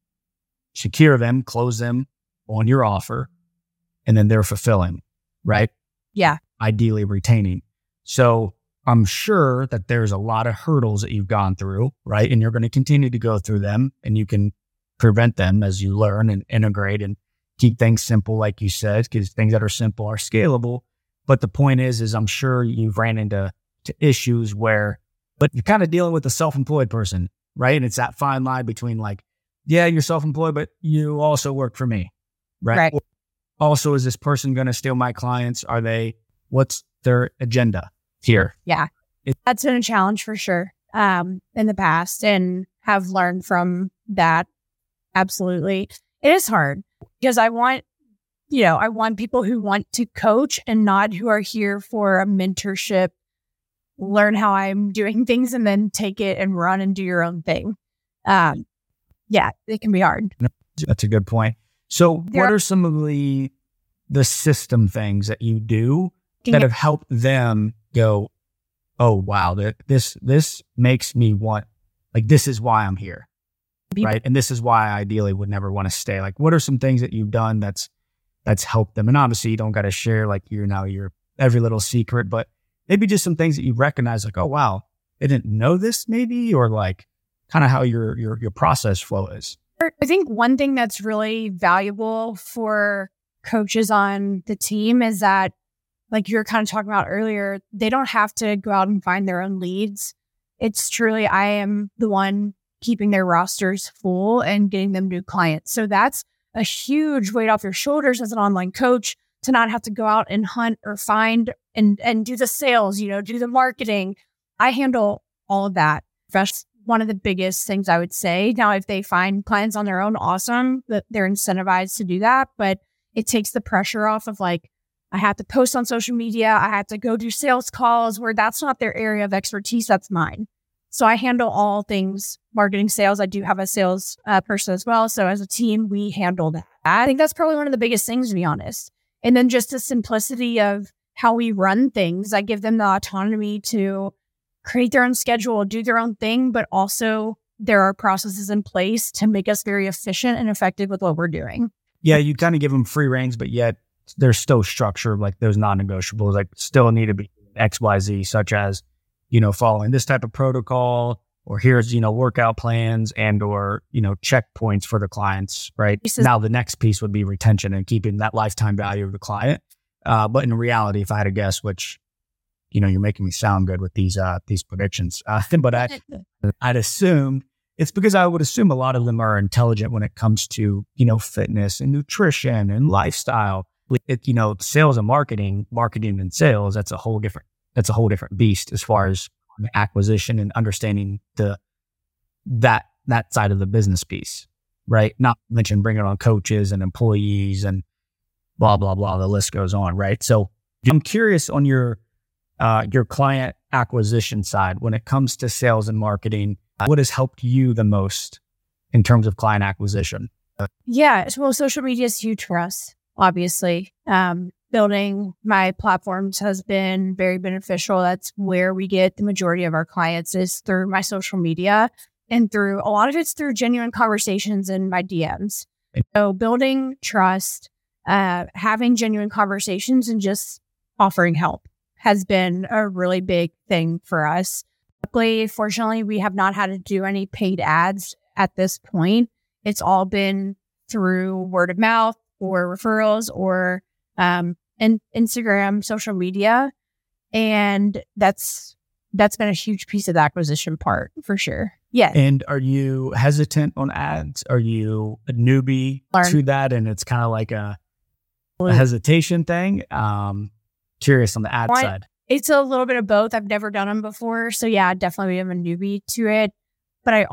secure them, close them on your offer, and then they're fulfilling, right? Yeah. Ideally retaining. So I'm sure that there's a lot of hurdles that you've gone through, right? And you're going to continue to go through them, and you can prevent them as you learn and integrate and keep things simple, like you said, because things that are simple are scalable. But the point is I'm sure you've ran into issues where, but you're kind of dealing with a self-employed person, right? And it's that fine line between like, yeah, you're self-employed, but you also work for me, right? Also, is this person going to steal my clients? What's their agenda here? Yeah, that's been a challenge for sure in the past, and have learned from that. Absolutely. It is hard because I want people who want to coach and not who are here for a mentorship, learn how I'm doing things and then take it and run and do your own thing. Yeah, it can be hard. That's a good point. So what are some of the system things that you do that have helped them go, oh, wow, this makes me want, like, this is why I'm here, right? And this is why I ideally would never want to stay. Like, what are some things that you've done that's helped them? And obviously you don't got to share like your every little secret, but maybe just some things that you recognize, like, oh, wow, they didn't know this maybe, or like kind of how your process flow is. I think one thing that's really valuable for coaches on the team is that, like you were kind of talking about earlier, they don't have to go out and find their own leads. It's truly, I am the one keeping their rosters full and getting them new clients. So that's a huge weight off your shoulders as an online coach, to not have to go out and hunt or find and do the sales, do the marketing. I handle all of that. That's one of the biggest things I would say. Now, if they find clients on their own, awesome, that they're incentivized to do that. But it takes the pressure off of like, I have to post on social media. I have to go do sales calls where that's not their area of expertise. That's mine. So I handle all things marketing, sales. I do have a sales person as well. So as a team, we handle that. I think that's probably one of the biggest things, to be honest. And then just the simplicity of how we run things. I give them the autonomy to create their own schedule, do their own thing, but also there are processes in place to make us very efficient and effective with what we're doing. Yeah, you kind of give them free reins, but yet there's still structure, like those non-negotiables, like still need to be XYZ, such as, following this type of protocol, or here's, workout plans and, or, checkpoints for the clients, right? Now the next piece would be retention and keeping that lifetime value of the client. But in reality, if I had to guess, which, you're making me sound good with these predictions, but I'd assume it's because I would assume a lot of them are intelligent when it comes to, fitness and nutrition and lifestyle. Sales and marketing and sales, that's a whole different beast as far as acquisition and understanding that side of the business piece, right? Not to mention bringing on coaches and employees and blah, blah, blah. The list goes on, right? So I'm curious on your client acquisition side, when it comes to sales and marketing, what has helped you the most in terms of client acquisition? Yeah. Well, social media is huge for us, obviously. Building my platforms has been very beneficial. That's where we get the majority of our clients is through my social media, and through a lot of it's through genuine conversations in my DMs. So building trust, having genuine conversations, and just offering help has been a really big thing for us. Luckily, fortunately, we have not had to do any paid ads at this point. It's all been through word of mouth or referrals or and Instagram, social media. And that's been a huge piece of the acquisition part for sure. Yeah. And are you hesitant on ads? Are you a newbie to that? And it's kind of like a hesitation thing? Curious on the ad side. It's a little bit of both. I've never done them before. So yeah, definitely am a newbie to it. But I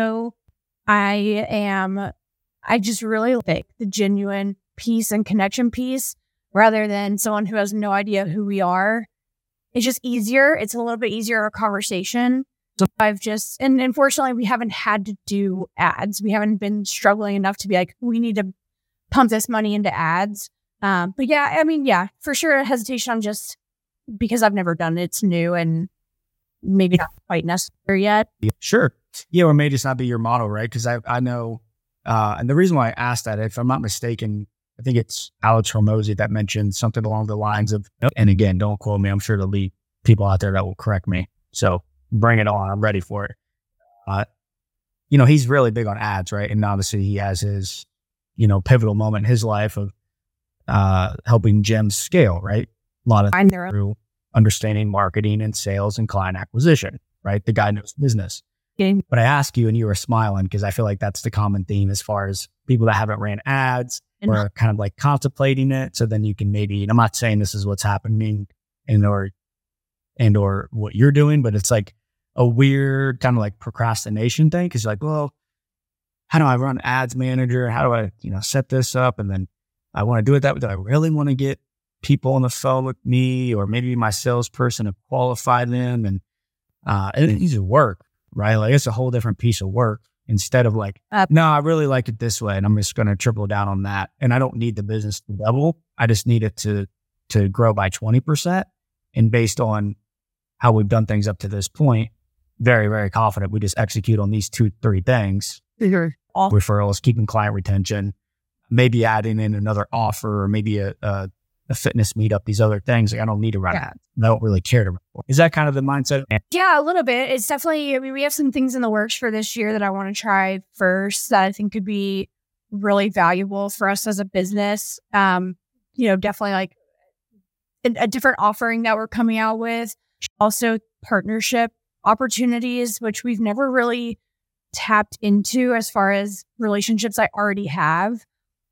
just really like the genuine piece and connection piece rather than someone who has no idea who we are. It's just easier. It's a little bit easier a conversation. So and unfortunately, we haven't had to do ads. We haven't been struggling enough to be like, we need to pump this money into ads. But yeah, I mean, yeah, for sure. A hesitation on just because I've never done it. It's new and maybe not quite necessary yet. Sure. Yeah. Or it may just not be your model, right? Because I know, and the reason why I asked that, if I'm not mistaken, I think it's Alex Hormozy that mentioned something along the lines of, and again, don't quote me. I'm sure there'll be people out there that will correct me. So bring it on. I'm ready for it. He's really big on ads, right? And obviously he has his, pivotal moment in his life of helping Gems scale, right? A lot of through understanding marketing and sales and client acquisition, right? The guy knows business. But I ask you and you were smiling because I feel like that's the common theme as far as people that haven't ran ads or kind of like contemplating it. So then you can maybe, and I'm not saying this is what's happening and or what you're doing, but it's like a weird kind of like procrastination thing. Cause you're like, well, how do I run ads manager? How do I, set this up? And then I want to do it that way. Do I really want to get people on the phone with me or maybe my salesperson to qualify them? And it needs to work, right? Like it's a whole different piece of work instead of like, no, I really like it this way. And I'm just going to triple down on that. And I don't need the business to double. I just need it to grow by 20%. And based on how we've done things up to this point, very, very confident we just execute on these 2-3 things. Referrals, keeping client retention, maybe adding in another offer or maybe a fitness meetup, these other things. Like I don't need to run ads. I don't really care to run. Is that kind of the mindset? Yeah, a little bit. It's definitely, we have some things in the works for this year that I want to try first that I think could be really valuable for us as a business. Definitely like a different offering that we're coming out with. Also partnership opportunities, which we've never really tapped into as far as relationships I already have.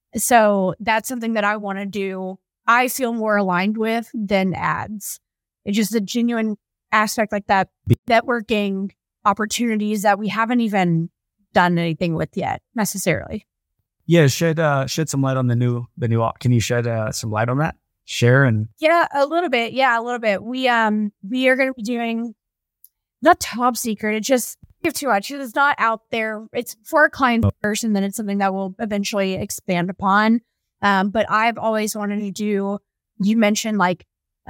So that's something that I want to do. I feel more aligned with than ads. It's just a genuine aspect like that, networking opportunities that we haven't even done anything with yet necessarily. Yeah. Shed some light on the new, can you shed some light on that? Share and. Yeah, a little bit. We are going to be doing not top secret. It's just give too much. It's not out there. It's for a client first, and then it's something that we'll eventually expand upon. But I've always wanted to do, you mentioned like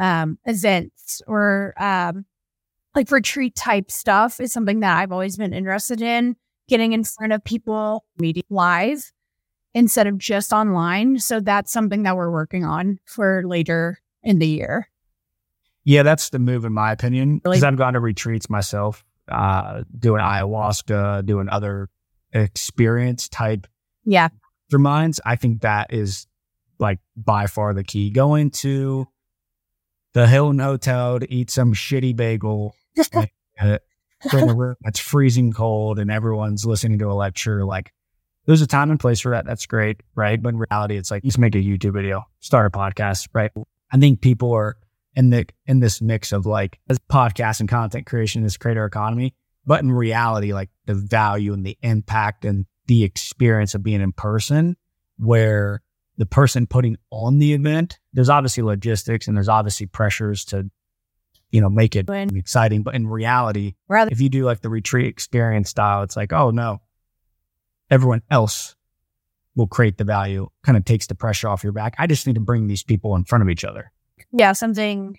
events or like retreat type stuff is something that I've always been interested in, getting in front of people, meeting live instead of just online. So that's something that we're working on for later in the year. Yeah, that's the move in my opinion, because I've gone to retreats myself, doing ayahuasca, doing other experience type masterminds. I think that is like by far the key. Going to the Hilton Hotel to eat some shitty bagel in a room that's freezing cold and everyone's listening to a lecture. Like there's a time and place for that. That's great, right? But in reality, it's like, just make a YouTube video, start a podcast, right? I think people are in this mix of like podcast and content creation, this creator economy. But in reality, like the value and the impact and the experience of being in person, where the person putting on the event, there's obviously logistics and there's obviously pressures to, make it exciting. But in reality, if you do like the retreat experience style, it's like, oh no, everyone else will create the value, kind of takes the pressure off your back. I just need to bring these people in front of each other. Yeah, something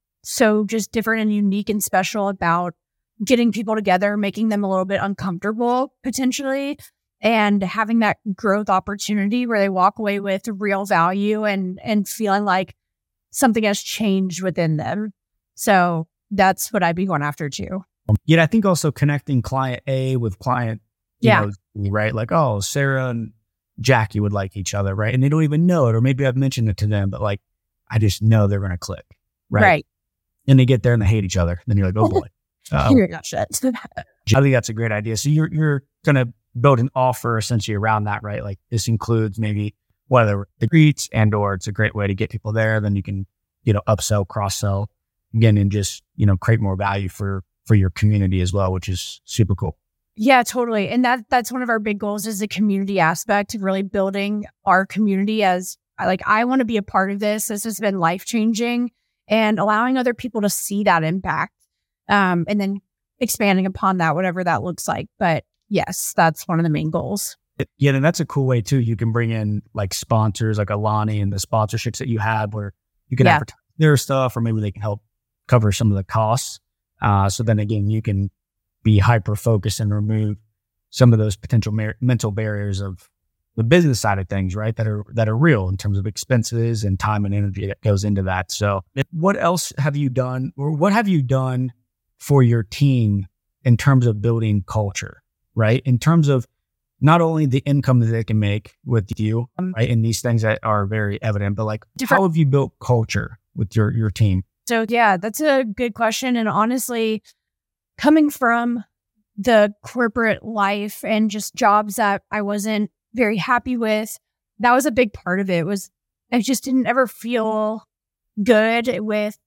so just different and unique and special about getting people together, making them a little bit uncomfortable potentially, and having that growth opportunity where they walk away with real value and feeling like something has changed within them. So that's what I'd be going after too. Yet I think also connecting client A with client, you know, right? Like, oh, Sarah and Jackie would like each other, right? And they don't even know it, or maybe I've mentioned it to them, but like, I just know they're going to click, right? And they get there and they hate each other. Then you're like, oh boy. You're not shit. I think that's a great idea. So you're going to build an offer essentially around that, right? Like this includes maybe whether the greets and or it's a great way to get people there. Then you can, you know, upsell, cross-sell again, and just, you know, create more value for your community as well, which is super cool. Yeah, totally. And that's one of our big goals is the community aspect of really building our community as I want to be a part of this. This has been life-changing and allowing other people to see that impact. And then expanding upon that, whatever that looks like. But yes, that's one of the main goals. Yeah, and that's a cool way too. You can bring in like sponsors like Alani and the sponsorships that you have where you can advertise their stuff, or maybe they can help cover some of the costs. So then again, you can be hyper-focused and remove some of those potential mental barriers of the business side of things, right? That are real in terms of expenses and time and energy that goes into that. So what else have you done, or what have you done for your team in terms of building culture, right? In terms of not only the income that they can make with you, right? And these things that are very evident, but like how have you built culture with your team? So yeah, that's a good question. And honestly, coming from the corporate life and just jobs that I wasn't very happy with, that was a big part of it. I just didn't ever feel good with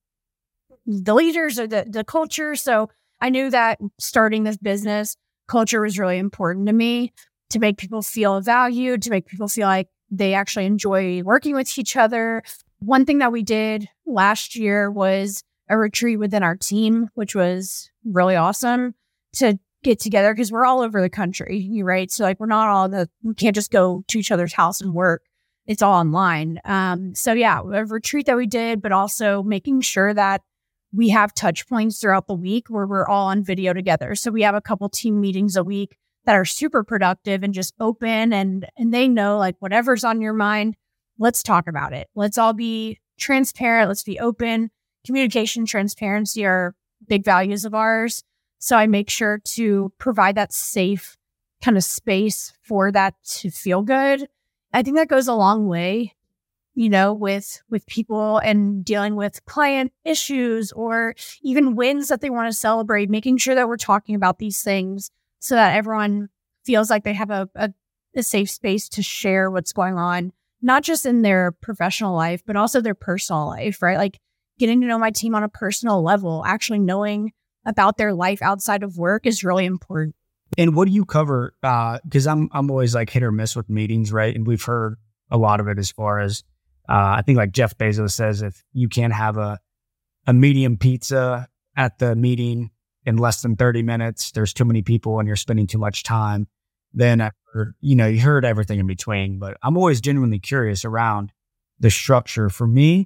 the leaders or the culture. So I knew that starting this business, culture was really important to me, to make people feel valued, to make people feel like they actually enjoy working with each other. One thing that we did last year was a retreat within our team, which was really awesome to get together because we're all over the country, right? So like we can't just go to each other's house and work. It's all online. So yeah, a retreat that we did, but also making sure that we have touch points throughout the week where we're all on video together. So we have a couple team meetings a week that are super productive and just open and they know like whatever's on your mind, let's talk about it. Let's all be transparent. Let's be open. Communication, transparency are big values of ours. So I make sure to provide that safe kind of space for that to feel good. I think that goes a long way, you know, with people and dealing with client issues or even wins that they want to celebrate, making sure that we're talking about these things so that everyone feels like they have a safe space to share what's going on, not just in their professional life, but also their personal life, right? Like getting to know my team on a personal level, actually knowing about their life outside of work is really important. And what do you cover? Because I'm always like hit or miss with meetings, right? And we've heard a lot of it as far as I think like Jeff Bezos says, if you can't have a medium pizza at the meeting in less than 30 minutes, there's too many people and you're spending too much time. Then you heard everything in between. But I'm always genuinely curious around the structure for me.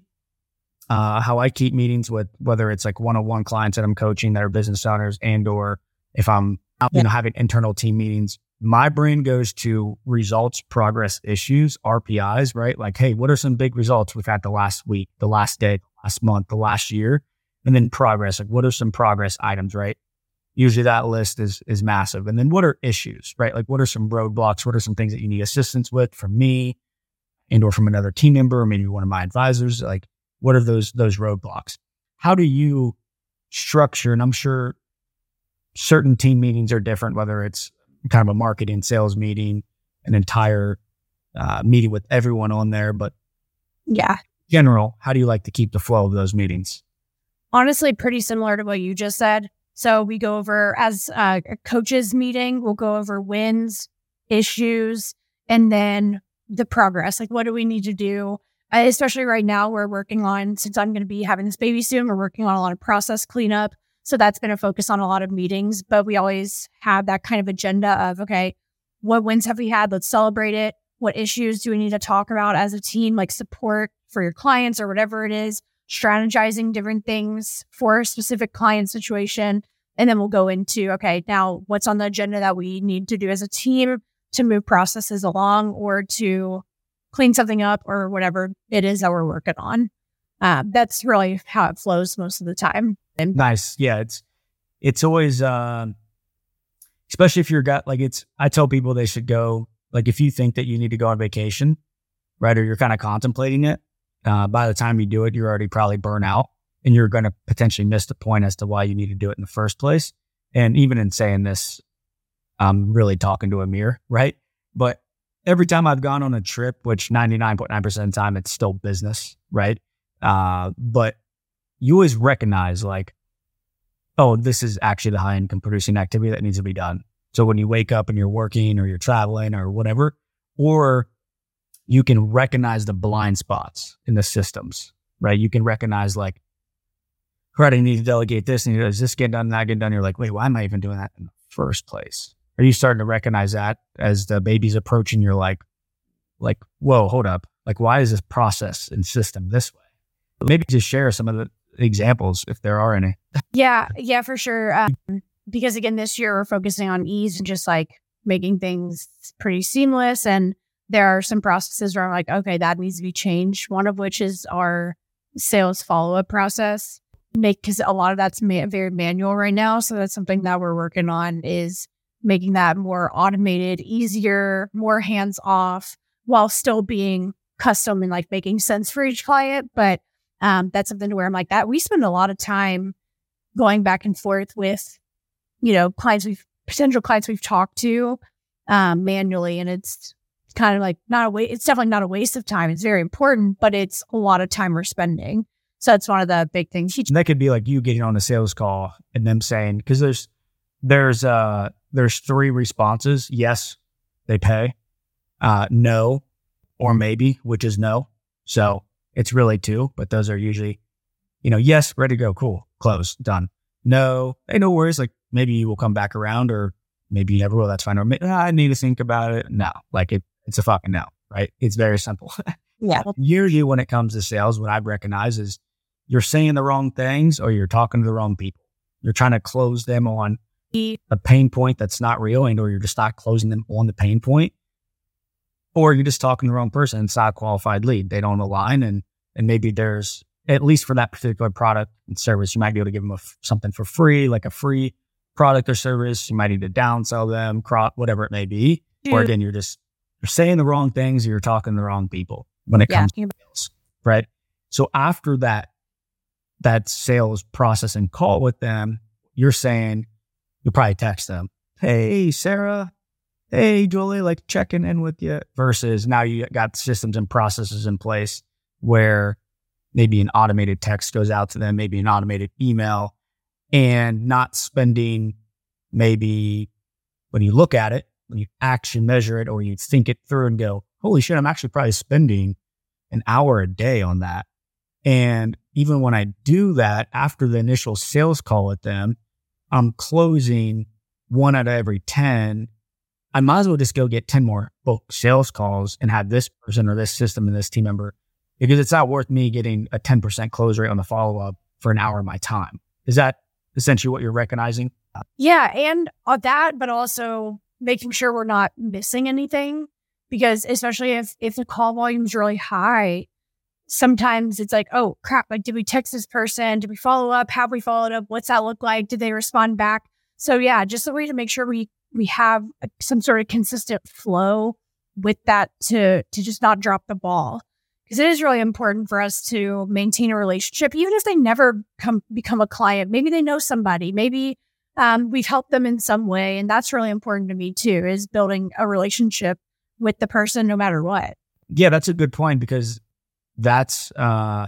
How I keep meetings with whether it's like one-on-one clients that I'm coaching that are business owners and or if I'm having internal team meetings, my brain goes to results, progress, issues, RPIs, right? Like, hey, what are some big results we've had the last week, the last day, the last month, the last year? And then progress, like what are some progress items, right? Usually that list is massive. And then what are issues, right? Like what are some roadblocks? What are some things that you need assistance with from me and or from another team member or maybe one of my advisors? Like, what are those roadblocks? How do you structure? And I'm sure certain team meetings are different, whether it's kind of a marketing sales meeting, an entire meeting with everyone on there. But yeah, general, how do you like to keep the flow of those meetings? Honestly, pretty similar to what you just said. So we go over as a coaches meeting, we'll go over wins, issues, and then the progress. Like, what do we need to do? Especially right now, we're working on, since I'm going to be having this baby soon, we're working on a lot of process cleanup. So that's been a focus on a lot of meetings, but we always have that kind of agenda of, okay, what wins have we had? Let's celebrate it. What issues do we need to talk about as a team, like support for your clients or whatever it is, strategizing different things for a specific client situation. And then we'll go into, okay, now what's on the agenda that we need to do as a team to move processes along or to clean something up or whatever it is that we're working on. That's really how it flows most of the time. Nice. Yeah. It's always, especially if I tell people they should go, like if you think that you need to go on vacation, right? Or you're kind of contemplating it, by the time you do it, you're already probably burnt out and you're going to potentially miss the point as to why you need to do it in the first place. And even in saying this, I'm really talking to a mirror, right? But every time I've gone on a trip, which 99.9% of the time, it's still business, right? But you always recognize like, oh, this is actually the high income producing activity that needs to be done. So when you wake up and you're working or you're traveling or whatever, or you can recognize the blind spots in the systems, right? You can recognize like, all right, I need to delegate this. And does this get done? That get done? You're like, wait, why am I even doing that in the first place? Are you starting to recognize that as the baby's approaching? You're like, whoa, hold up. Like, why is this process and system this way? Maybe just share some of the examples if there are any. Yeah, for sure. Because again, this year we're focusing on ease and just like making things pretty seamless. And there are some processes where I'm like, okay, that needs to be changed. One of which is our sales follow-up process. Because a lot of that's very manual right now. So that's something that we're working on is making that more automated, easier, more hands-off, while still being custom and like making sense for each client. But that's something to where I'm like that. We spend a lot of time going back and forth with, potential clients we've talked to manually. And it's kind of like it's definitely not a waste of time. It's very important, but it's a lot of time we're spending. So that's one of the big things. And that could be like you getting on a sales call and them saying, because there's three responses. Yes, they pay. No, or maybe, which is no. So it's really two, but those are usually, yes, ready to go. Cool. Close. Done. No, hey, no worries. Like maybe you will come back around or maybe you never will. That's fine. Or I need to think about it. No, like it's a fucking no, right? It's very simple. Yeah. Usually when it comes to sales, what I've recognized is you're saying the wrong things or you're talking to the wrong people. You're trying to close them on a pain point that's not real, or you're just not closing them on the pain point, or you're just talking to the wrong person. It's not a qualified lead. They don't align. And maybe there's, at least for that particular product and service, you might be able to give them something for free, like a free product or service. You might need to downsell them, whatever it may be. Or again, you're saying the wrong things or you're talking to the wrong people when it comes to sales, right? So after that sales process and call with them, you'll probably text them, hey, Sarah, hey, Julie, like checking in with you, versus now you got systems and processes in place where maybe an automated text goes out to them, maybe an automated email, and not spending, maybe when you look at it, when you actually measure it or you think it through and go, holy shit, I'm actually probably spending an hour a day on that. And even when I do that, after the initial sales call with them, I'm closing 1 out of every 10. I might as well just go get 10 more book sales calls and have this person or this system and this team member, because it's not worth me getting a 10% close rate on the follow-up for an hour of my time. Is that essentially what you're recognizing? Yeah. And that, but also making sure we're not missing anything, because especially if the call volume is really high, sometimes it's like, oh crap, like did we text this person? Did we follow up? Have we followed up? What's that look like? Did they respond back? So yeah, just a way to make sure we have some sort of consistent flow with that to just not drop the ball. Because it is really important for us to maintain a relationship, even if they never become a client. Maybe they know somebody, maybe we've helped them in some way. And that's really important to me too, is building a relationship with the person no matter what. Yeah, that's a good point, because that's part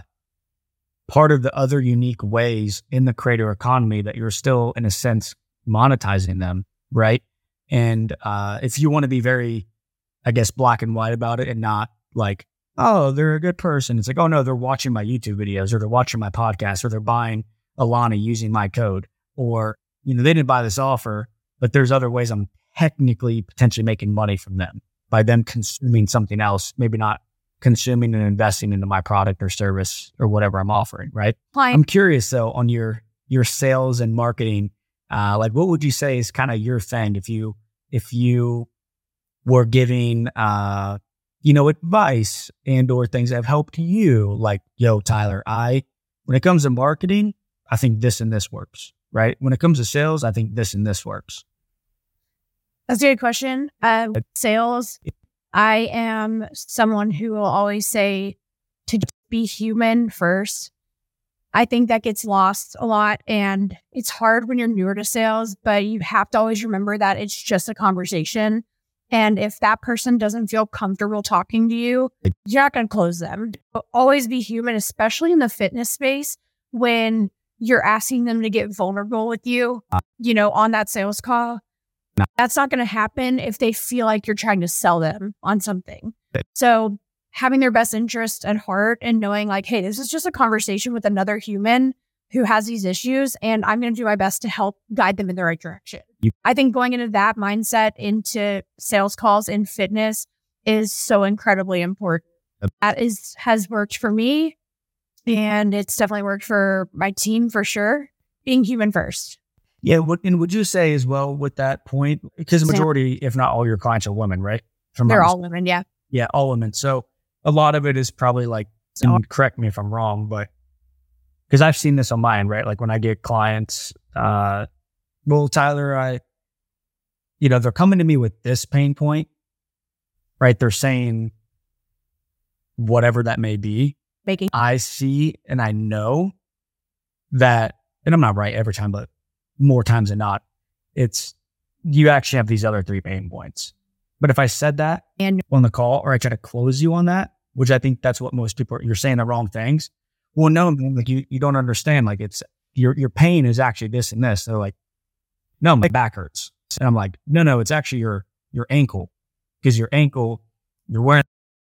of the other unique ways in the creator economy that you're still, in a sense, monetizing them, right? And if you want to be very, I guess, black and white about it and not like, oh, they're a good person. It's like, oh no, they're watching my YouTube videos, or they're watching my podcast, or they're buying Alani using my code, or, they didn't buy this offer, but there's other ways I'm technically potentially making money from them by them consuming something else, maybe not consuming and investing into my product or service or whatever I'm offering, right? I'm curious though, on your sales and marketing, like what would you say is kind of your thing if you were giving, advice and or things that have helped you, like, yo, Tyler, when it comes to marketing, I think this and this works, right? When it comes to sales, I think this and this works. That's a good question. Sales, I am someone who will always say to be human first. I think that gets lost a lot, and it's hard when you're newer to sales, but you have to always remember that it's just a conversation. And if that person doesn't feel comfortable talking to you, you're not going to close them. But always be human, especially in the fitness space when you're asking them to get vulnerable with you, on that sales call. That's not going to happen if they feel like you're trying to sell them on something. So having their best interest at heart and knowing like, hey, this is just a conversation with another human who has these issues, and I'm going to do my best to help guide them in the right direction. I think going into that mindset into sales calls in fitness is so incredibly important. That has worked for me, and it's definitely worked for my team for sure. Being human first. Yeah. And would you say as well with that point, because the majority, if not all your clients are women, right? They're all women. Yeah. Yeah. All women. So a lot of it is probably like, and correct me if I'm wrong, but because I've seen this on my end, right? Like when I get clients, well, Tyler, they're coming to me with this pain point, right? They're saying whatever that may be. I see and I know that, and I'm not right every time, but more times than not, it's you actually have these other 3 pain points. But if I said that on the call, or I try to close you on that, which I think that's what most people you're saying the wrong things. Well, no, like you don't understand. Like it's your pain is actually this and this. They're like, no, my back hurts. And I'm like, no, it's actually your ankle, because your ankle, you're wearing.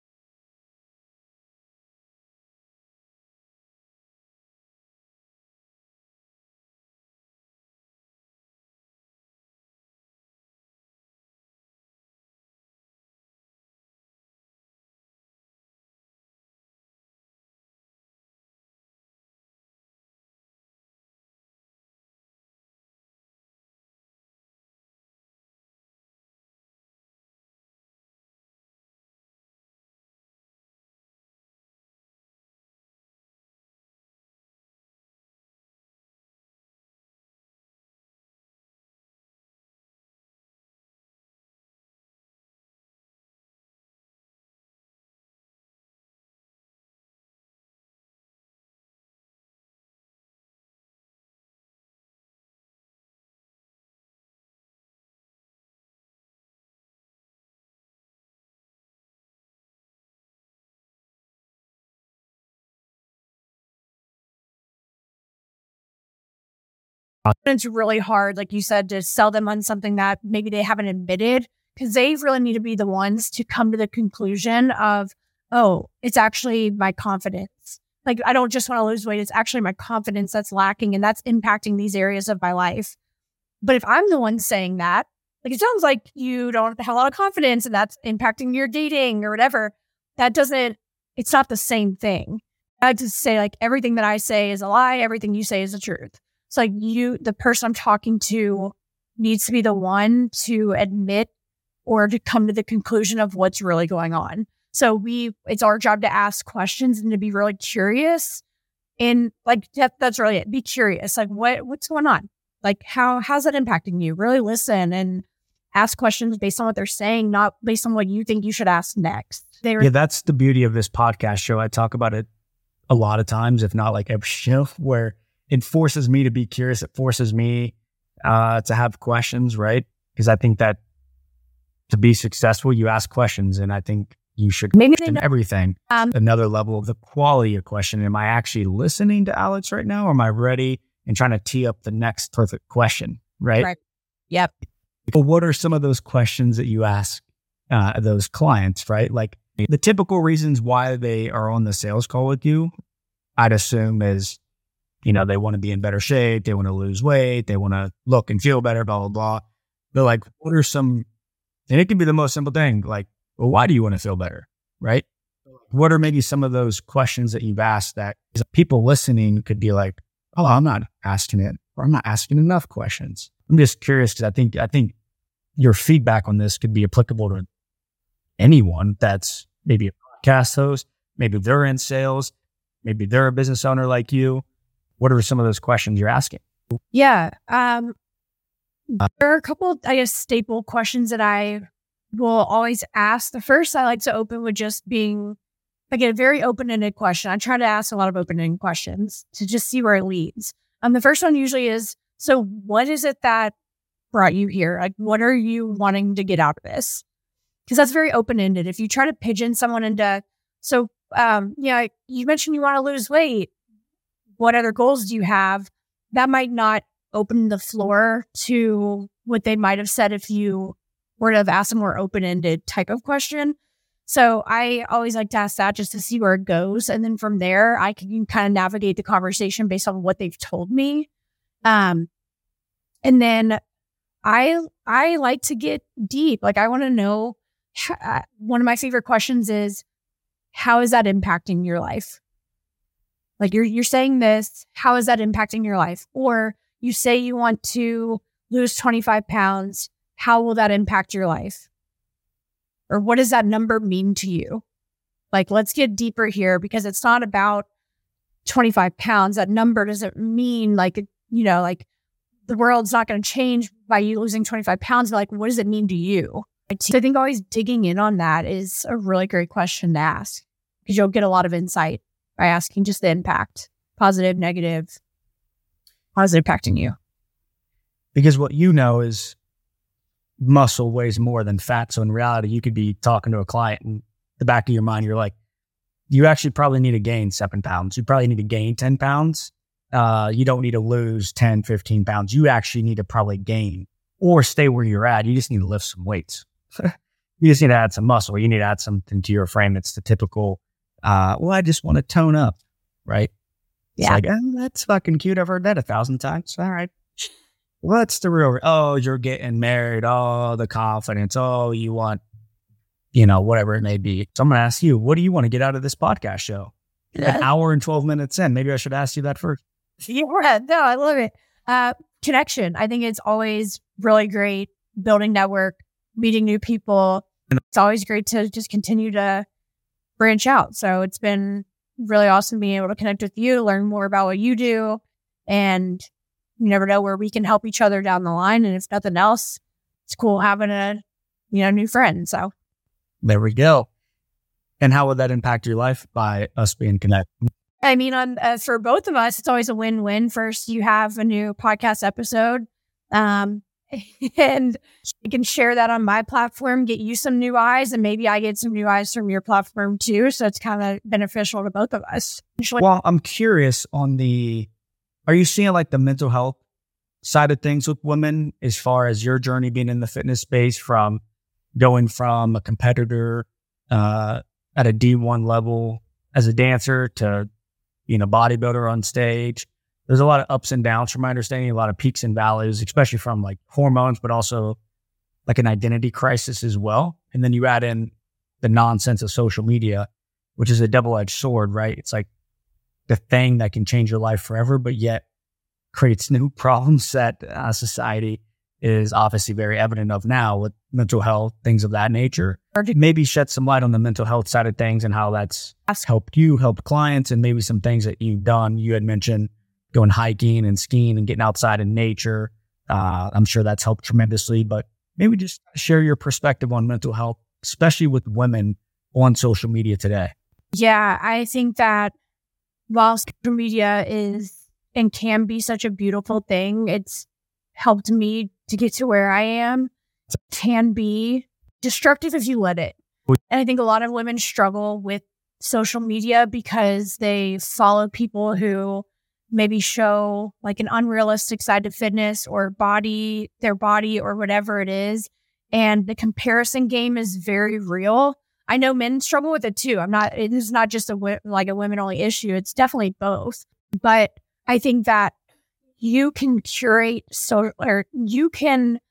It's really hard, like you said, to sell them on something that maybe they haven't admitted, because they really need to be the ones to come to the conclusion of, oh, it's actually my confidence. Like, I don't just want to lose weight. It's actually my confidence that's lacking, and that's impacting these areas of my life. But if I'm the one saying that, like, it sounds like you don't have a lot of confidence and that's impacting your dating or whatever. It's not the same thing. I just say, like, everything that I say is a lie. Everything you say is the truth. It's like the person I'm talking to needs to be the one to admit or to come to the conclusion of what's really going on. So it's our job to ask questions and to be really curious. And like, that's really it. Be curious. Like, what's going on? Like, how's that impacting you? Really listen and ask questions based on what they're saying, not based on what you think you should ask next. Yeah, that's the beauty of this podcast show. I talk about it a lot of times, if not like every show, where it forces me to be curious. It forces me to have questions, right? Because I think that to be successful, you ask questions, and I think you should question everything. Another level of the quality of question. Am I actually listening to Alex right now? Or am I ready and trying to tee up the next perfect question, right? Yep. Well, what are some of those questions that you ask those clients, right? Like the typical reasons why they are on the sales call with you, I'd assume is, they want to be in better shape. They want to lose weight. They want to look and feel better, blah, blah, blah. They're like, what are some, and it can be the most simple thing, like, well, why do you want to feel better? Right? What are maybe some of those questions that you've asked that people listening could be like, oh, I'm not asking it, or I'm not asking enough questions. I'm just curious because I think your feedback on this could be applicable to anyone that's maybe a podcast host, maybe they're in sales, maybe they're a business owner like you. What are some of those questions you're asking? Yeah. There are a couple, I guess, staple questions that I will always ask. The first I like to open with just being like a very open-ended question. I try to ask a lot of open-ended questions to just see where it leads. The first one usually is, so what is it that brought you here? Like, what are you wanting to get out of this? Because that's very open-ended. If you try to pigeon someone into, so, you mentioned you want to lose weight. What other goals do you have? That might not open the floor to what they might have said if you were to have asked a more open-ended type of question. So I always like to ask that just to see where it goes. And then from there, I can kind of navigate the conversation based on what they've told me. And then I like to get deep. Like, I want to know, one of my favorite questions is, how is that impacting your life? Like, you're saying this, how is that impacting your life? Or you say you want to lose 25 pounds. How will that impact your life? Or what does that number mean to you? Like, let's get deeper here, because it's not about 25 pounds. That number doesn't mean like the world's not going to change by you losing 25 pounds. But like, what does it mean to you? So I think always digging in on that is a really great question to ask, because you'll get a lot of insight by asking just the impact, positive, negative, how is it impacting you? Because what you know is muscle weighs more than fat. So in reality, you could be talking to a client and the back of your mind, you're like, you actually probably need to gain 7 pounds. You probably need to gain 10 pounds. You don't need to lose 10, 15 pounds. You actually need to probably gain or stay where you're at. You just need to lift some weights. You just need to add some muscle. You need to add something to your frame. It's the typical, I just want to tone up, right? It's like, that's fucking cute. I've heard that 1,000 times. All right. What's the real? Oh, you're getting married. Oh, the confidence. Oh, you want, whatever it may be. So I'm going to ask you, what do you want to get out of this podcast show? An hour and 12 minutes in. Maybe I should ask you that first. Yeah, no, I love it. Connection. I think it's always really great building network, meeting new people. It's always great to just continue to branch out. So it's been really awesome being able to connect with you, learn more about what you do, and you never know where we can help each other down the line. And if nothing else, it's cool having a new friend. So there we go. And how would that impact your life by us being connected? I mean, for both of us, it's always a win-win. First, you have a new podcast episode, and you can share that on my platform, get you some new eyes, and maybe I get some new eyes from your platform too. So it's kind of beneficial to both of us. Well, I'm curious are you seeing like the mental health side of things with women as far as your journey being in the fitness space, from going from a competitor at a D1 level as a dancer to being a bodybuilder on stage? There's a lot of ups and downs from my understanding, a lot of peaks and valleys, especially from like hormones, but also like an identity crisis as well. And then you add in the nonsense of social media, which is a double-edged sword, right? It's like the thing that can change your life forever, but yet creates new problems that society is obviously very evident of now with mental health, things of that nature. Or to maybe shed some light on the mental health side of things and how that's helped you, helped clients, and maybe some things that you've done. You had mentioned going hiking and skiing and getting outside in nature. I'm sure that's helped tremendously, but maybe just share your perspective on mental health, especially with women on social media today. Yeah, I think that while social media is and can be such a beautiful thing, it's helped me to get to where I am. It can be destructive if you let it. And I think a lot of women struggle with social media because they follow people who maybe show like an unrealistic side to fitness or their body or whatever it is. And the comparison game is very real. I know men struggle with it too. It is not just a women only issue. It's definitely both. But I think that you can curate or you can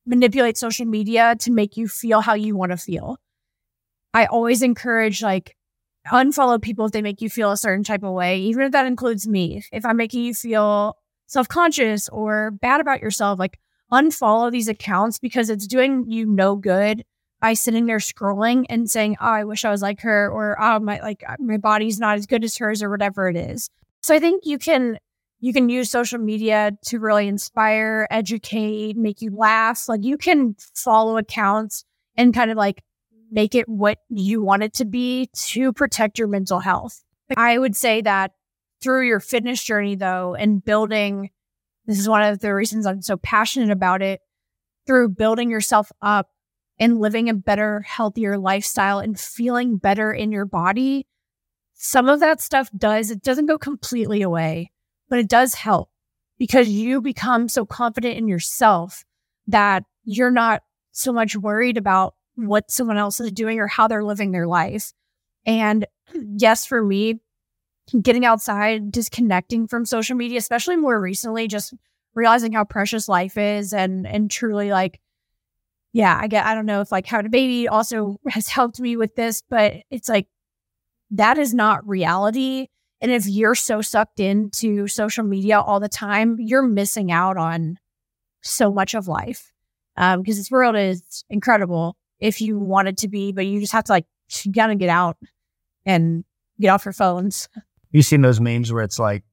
manipulate social media to make you feel how you want to feel. I always encourage unfollow people if they make you feel a certain type of way, even if that includes me. If I'm making you feel self-conscious or bad about yourself, unfollow these accounts because it's doing you no good by sitting there scrolling and saying, oh, I wish I was like her, or oh, my body's not as good as hers, or whatever it is. So I think you can use social media to really inspire, educate, make you laugh. You can follow accounts and kind of make it what you want it to be to protect your mental health. I would say that through your fitness journey, though, and building, this is one of the reasons I'm so passionate about it, through building yourself up and living a better, healthier lifestyle and feeling better in your body, some of that stuff it doesn't go completely away, but it does help because you become so confident in yourself that you're not so much worried about what someone else is doing or how they're living their life. And yes, for me, getting outside, disconnecting from social media, especially more recently, just realizing how precious life is and truly I don't know if having a baby also has helped me with this, but it's that is not reality. And if you're so sucked into social media all the time, you're missing out on so much of life. Because this world is incredible if you want it to be, but you just have to you gotta get out and get off your phones. You've seen those memes where it's we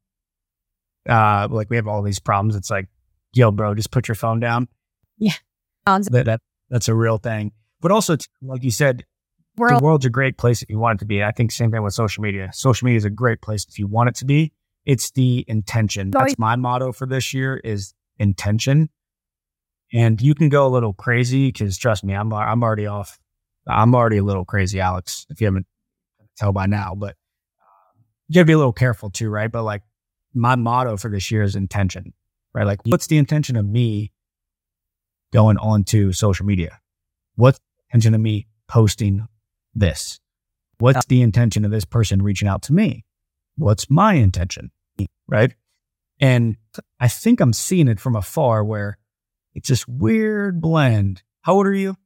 have all these problems. It's yo, bro, just put your phone down. Yeah. That's a real thing. But also, like you said, the world's a great place if you want it to be. I think same thing with social media. Social media is a great place if you want it to be. It's the intention. That's my motto for this year is intention. And you can go a little crazy because trust me, I'm already off. I'm already a little crazy, Alex, if you haven't tell by now. But you got to be a little careful too, right? But my motto for this year is intention, right? What's the intention of me going onto social media? What's the intention of me posting this? What's the intention of this person reaching out to me? What's my intention, right? And I think I'm seeing it from afar where it's this weird blend. How old are you?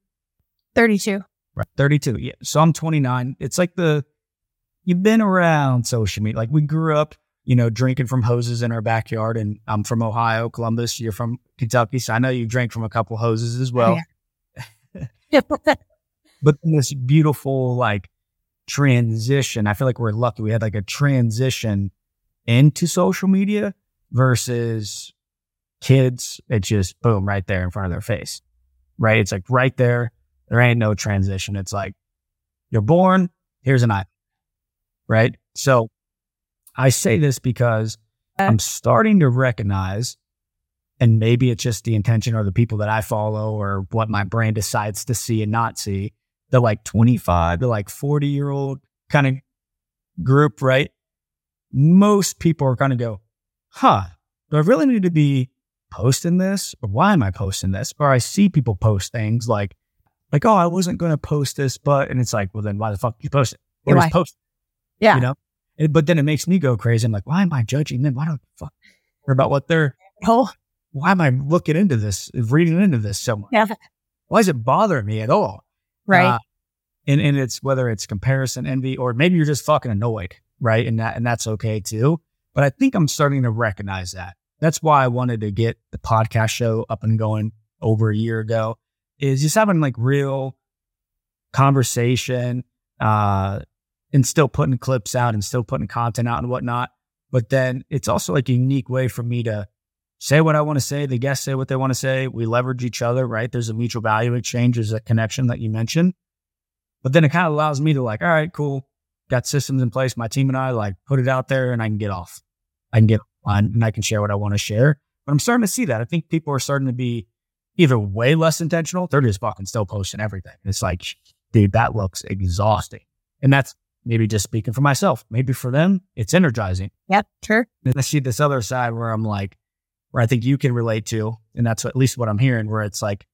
32. Right, 32. Yeah. So I'm 29. It's you've been around social media. We grew up, drinking from hoses in our backyard, and I'm from Ohio, Columbus. You're from Kentucky, so I know you drank from a couple hoses as well. Yeah. But then this beautiful transition. I feel like we're lucky. We had a transition into social media versus kids. It's just boom right there in front of their face, right? It's right there. There ain't no transition. It's you're born. Here's an iPhone, right? So I say this because I'm starting to recognize, and maybe it's just the intention or the people that I follow or what my brain decides to see and not see, the 25 to 40-year-old kind of group, right? Most people are going to go, do I really need to be posting this? Or why am I posting this? Or I see people post things like, oh, I wasn't going to post this, but, and it's well, then why the fuck did you post it? Or just post it, Yeah. But then it makes me go crazy. I'm why am I judging them? Why don't I fuck care about what they're, why am I looking into this, reading into this so much? Yeah. Why does it bother me at all? Right. And it's whether it's comparison, envy, or maybe you're just fucking annoyed, right? And that's okay too. But I think I'm starting to recognize that. That's why I wanted to get the podcast show up and going over a year ago, is just having real conversation, and still putting clips out and still putting content out and whatnot. But then it's also a unique way for me to say what I want to say. The guests say what they want to say. We leverage each other, right? There's a mutual value exchange. There's a connection that you mentioned. But then it kind of allows me to all right, cool. Got systems in place. My team and I put it out there and I can get off. I can get on and I can share what I want to share. But I'm starting to see that. I think people are starting to be either way less intentional. They're just fucking still posting everything. It's dude, that looks exhausting. And that's maybe just speaking for myself. Maybe for them, it's energizing. Yep, sure. And I see this other side where I'm where I think you can relate to, and that's at least what I'm hearing, where it's it's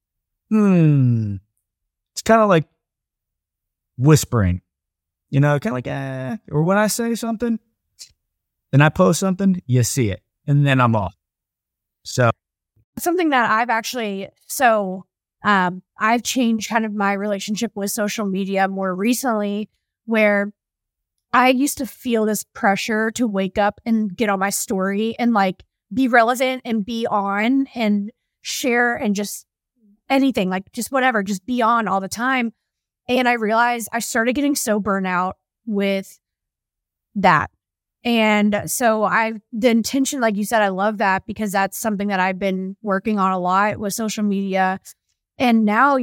kind of whispering, kind of or when I say something, then I post something, you see it, and then I'm off. So Something that I've changed kind of my relationship with social media more recently, where I used to feel this pressure to wake up and get on my story and like be relevant and be on and share and just anything, like just whatever, just be on all the time. And I realized I started getting so burnt out with that. And so the intention, like you said, I love that because that's something that I've been working on a lot with social media. And now,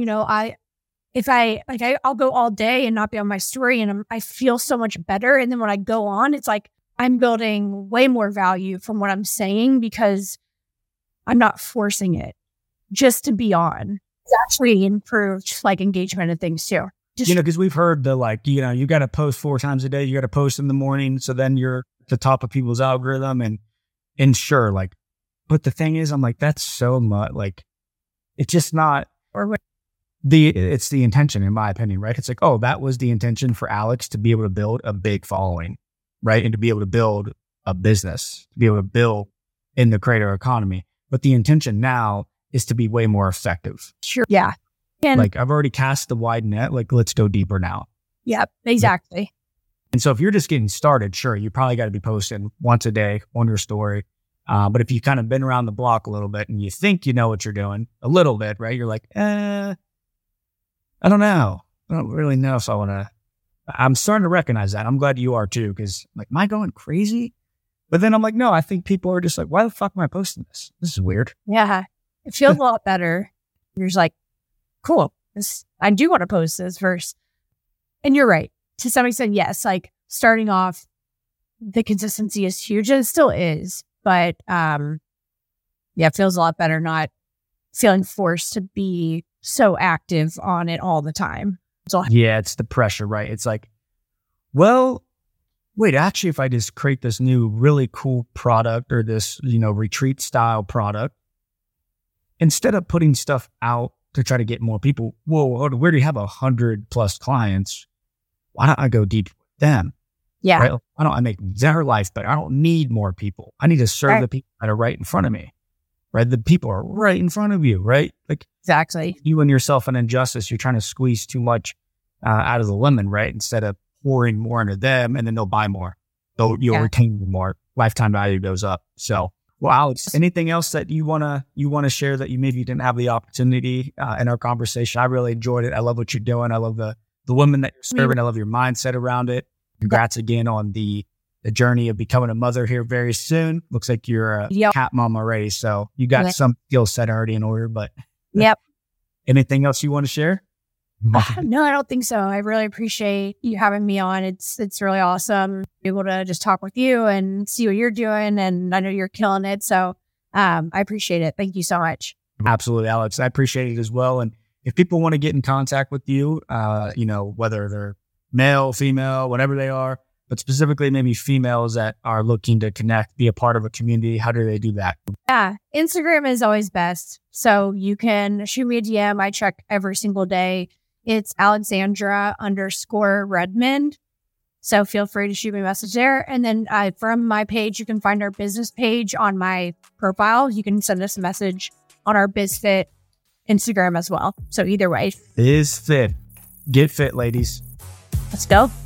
I'll go all day and not be on my story and I feel so much better. And then when I go on, it's like I'm building way more value from what I'm saying because I'm not forcing it just to be on. It's actually improved like engagement and things too. Because we've heard the you got to post 4 times a day. You got to post in the morning. So then you're at the top of people's algorithm and sure, like, but the thing is, I'm like, that's so much, like, it's just not, it's the intention, in my opinion, right? It's like, oh, that was the intention for Alex to be able to build a big following, right? And to be able to build a business, to be able to build in the creator economy. But the intention now is to be way more effective. Sure. Yeah. And like I've already cast the wide net, like let's go deeper now. Yep, exactly. And so if you're just getting started, sure, you probably got to be posting once a day on your story. But if you've kind of been around the block a little bit and you think you know what you're doing a little bit, right? You're like, I don't know. I don't really know if I want to. I'm starting to recognize that. I'm glad you are too, because like, am I going crazy? But then I'm like, no, I think people are just like, why the fuck am I posting this? This is weird. Yeah, it feels a lot better. You're just like, cool. I do want to post this first. And you're right. To some extent, yes. Like starting off, the consistency is huge and it still is. But it feels a lot better not feeling forced to be so active on it all the time. Yeah, it's the pressure, right? It's like, well, wait, actually, if I just create this new really cool product or this, retreat style product, instead of putting stuff out to try to get more people, whoa, we already have 100+ clients. Why don't I go deep with them? Yeah. Right? Why don't I make their life better? I don't need more people. I need to serve the people that are right in front of me. Right? The people are right in front of you, right? Like exactly. You and yourself an injustice. You're trying to squeeze too much out of the lemon, right? Instead of pouring more into them, and then they'll buy more. You'll retain more. Lifetime value goes up. So, well, Alex, anything else that you wanna share that you maybe didn't have the opportunity in our conversation? I really enjoyed it. I love what you're doing. I love the women that you're serving. I love your mindset around it. Congrats again on the journey of becoming a mother here very soon. Looks like you're a cat mom already. So you got some skill set already in order, but anything else you want to share? No, I don't think so. I really appreciate you having me on. It's really awesome to be able to just talk with you and see what you're doing. And I know you're killing it. So I appreciate it. Thank you so much. Absolutely, Alex. I appreciate it as well. And if people want to get in contact with you, whether they're male, female, whatever they are, but specifically maybe females that are looking to connect, be a part of a community, how do they do that? Yeah, Instagram is always best. So you can shoot me a DM. I check every single day. It's Alexandra_Redmond. So feel free to shoot me a message there. And then from my page, you can find our business page on my profile. You can send us a message on our BizFit Instagram as well. So either way. BizFit. Get fit, ladies. Let's go.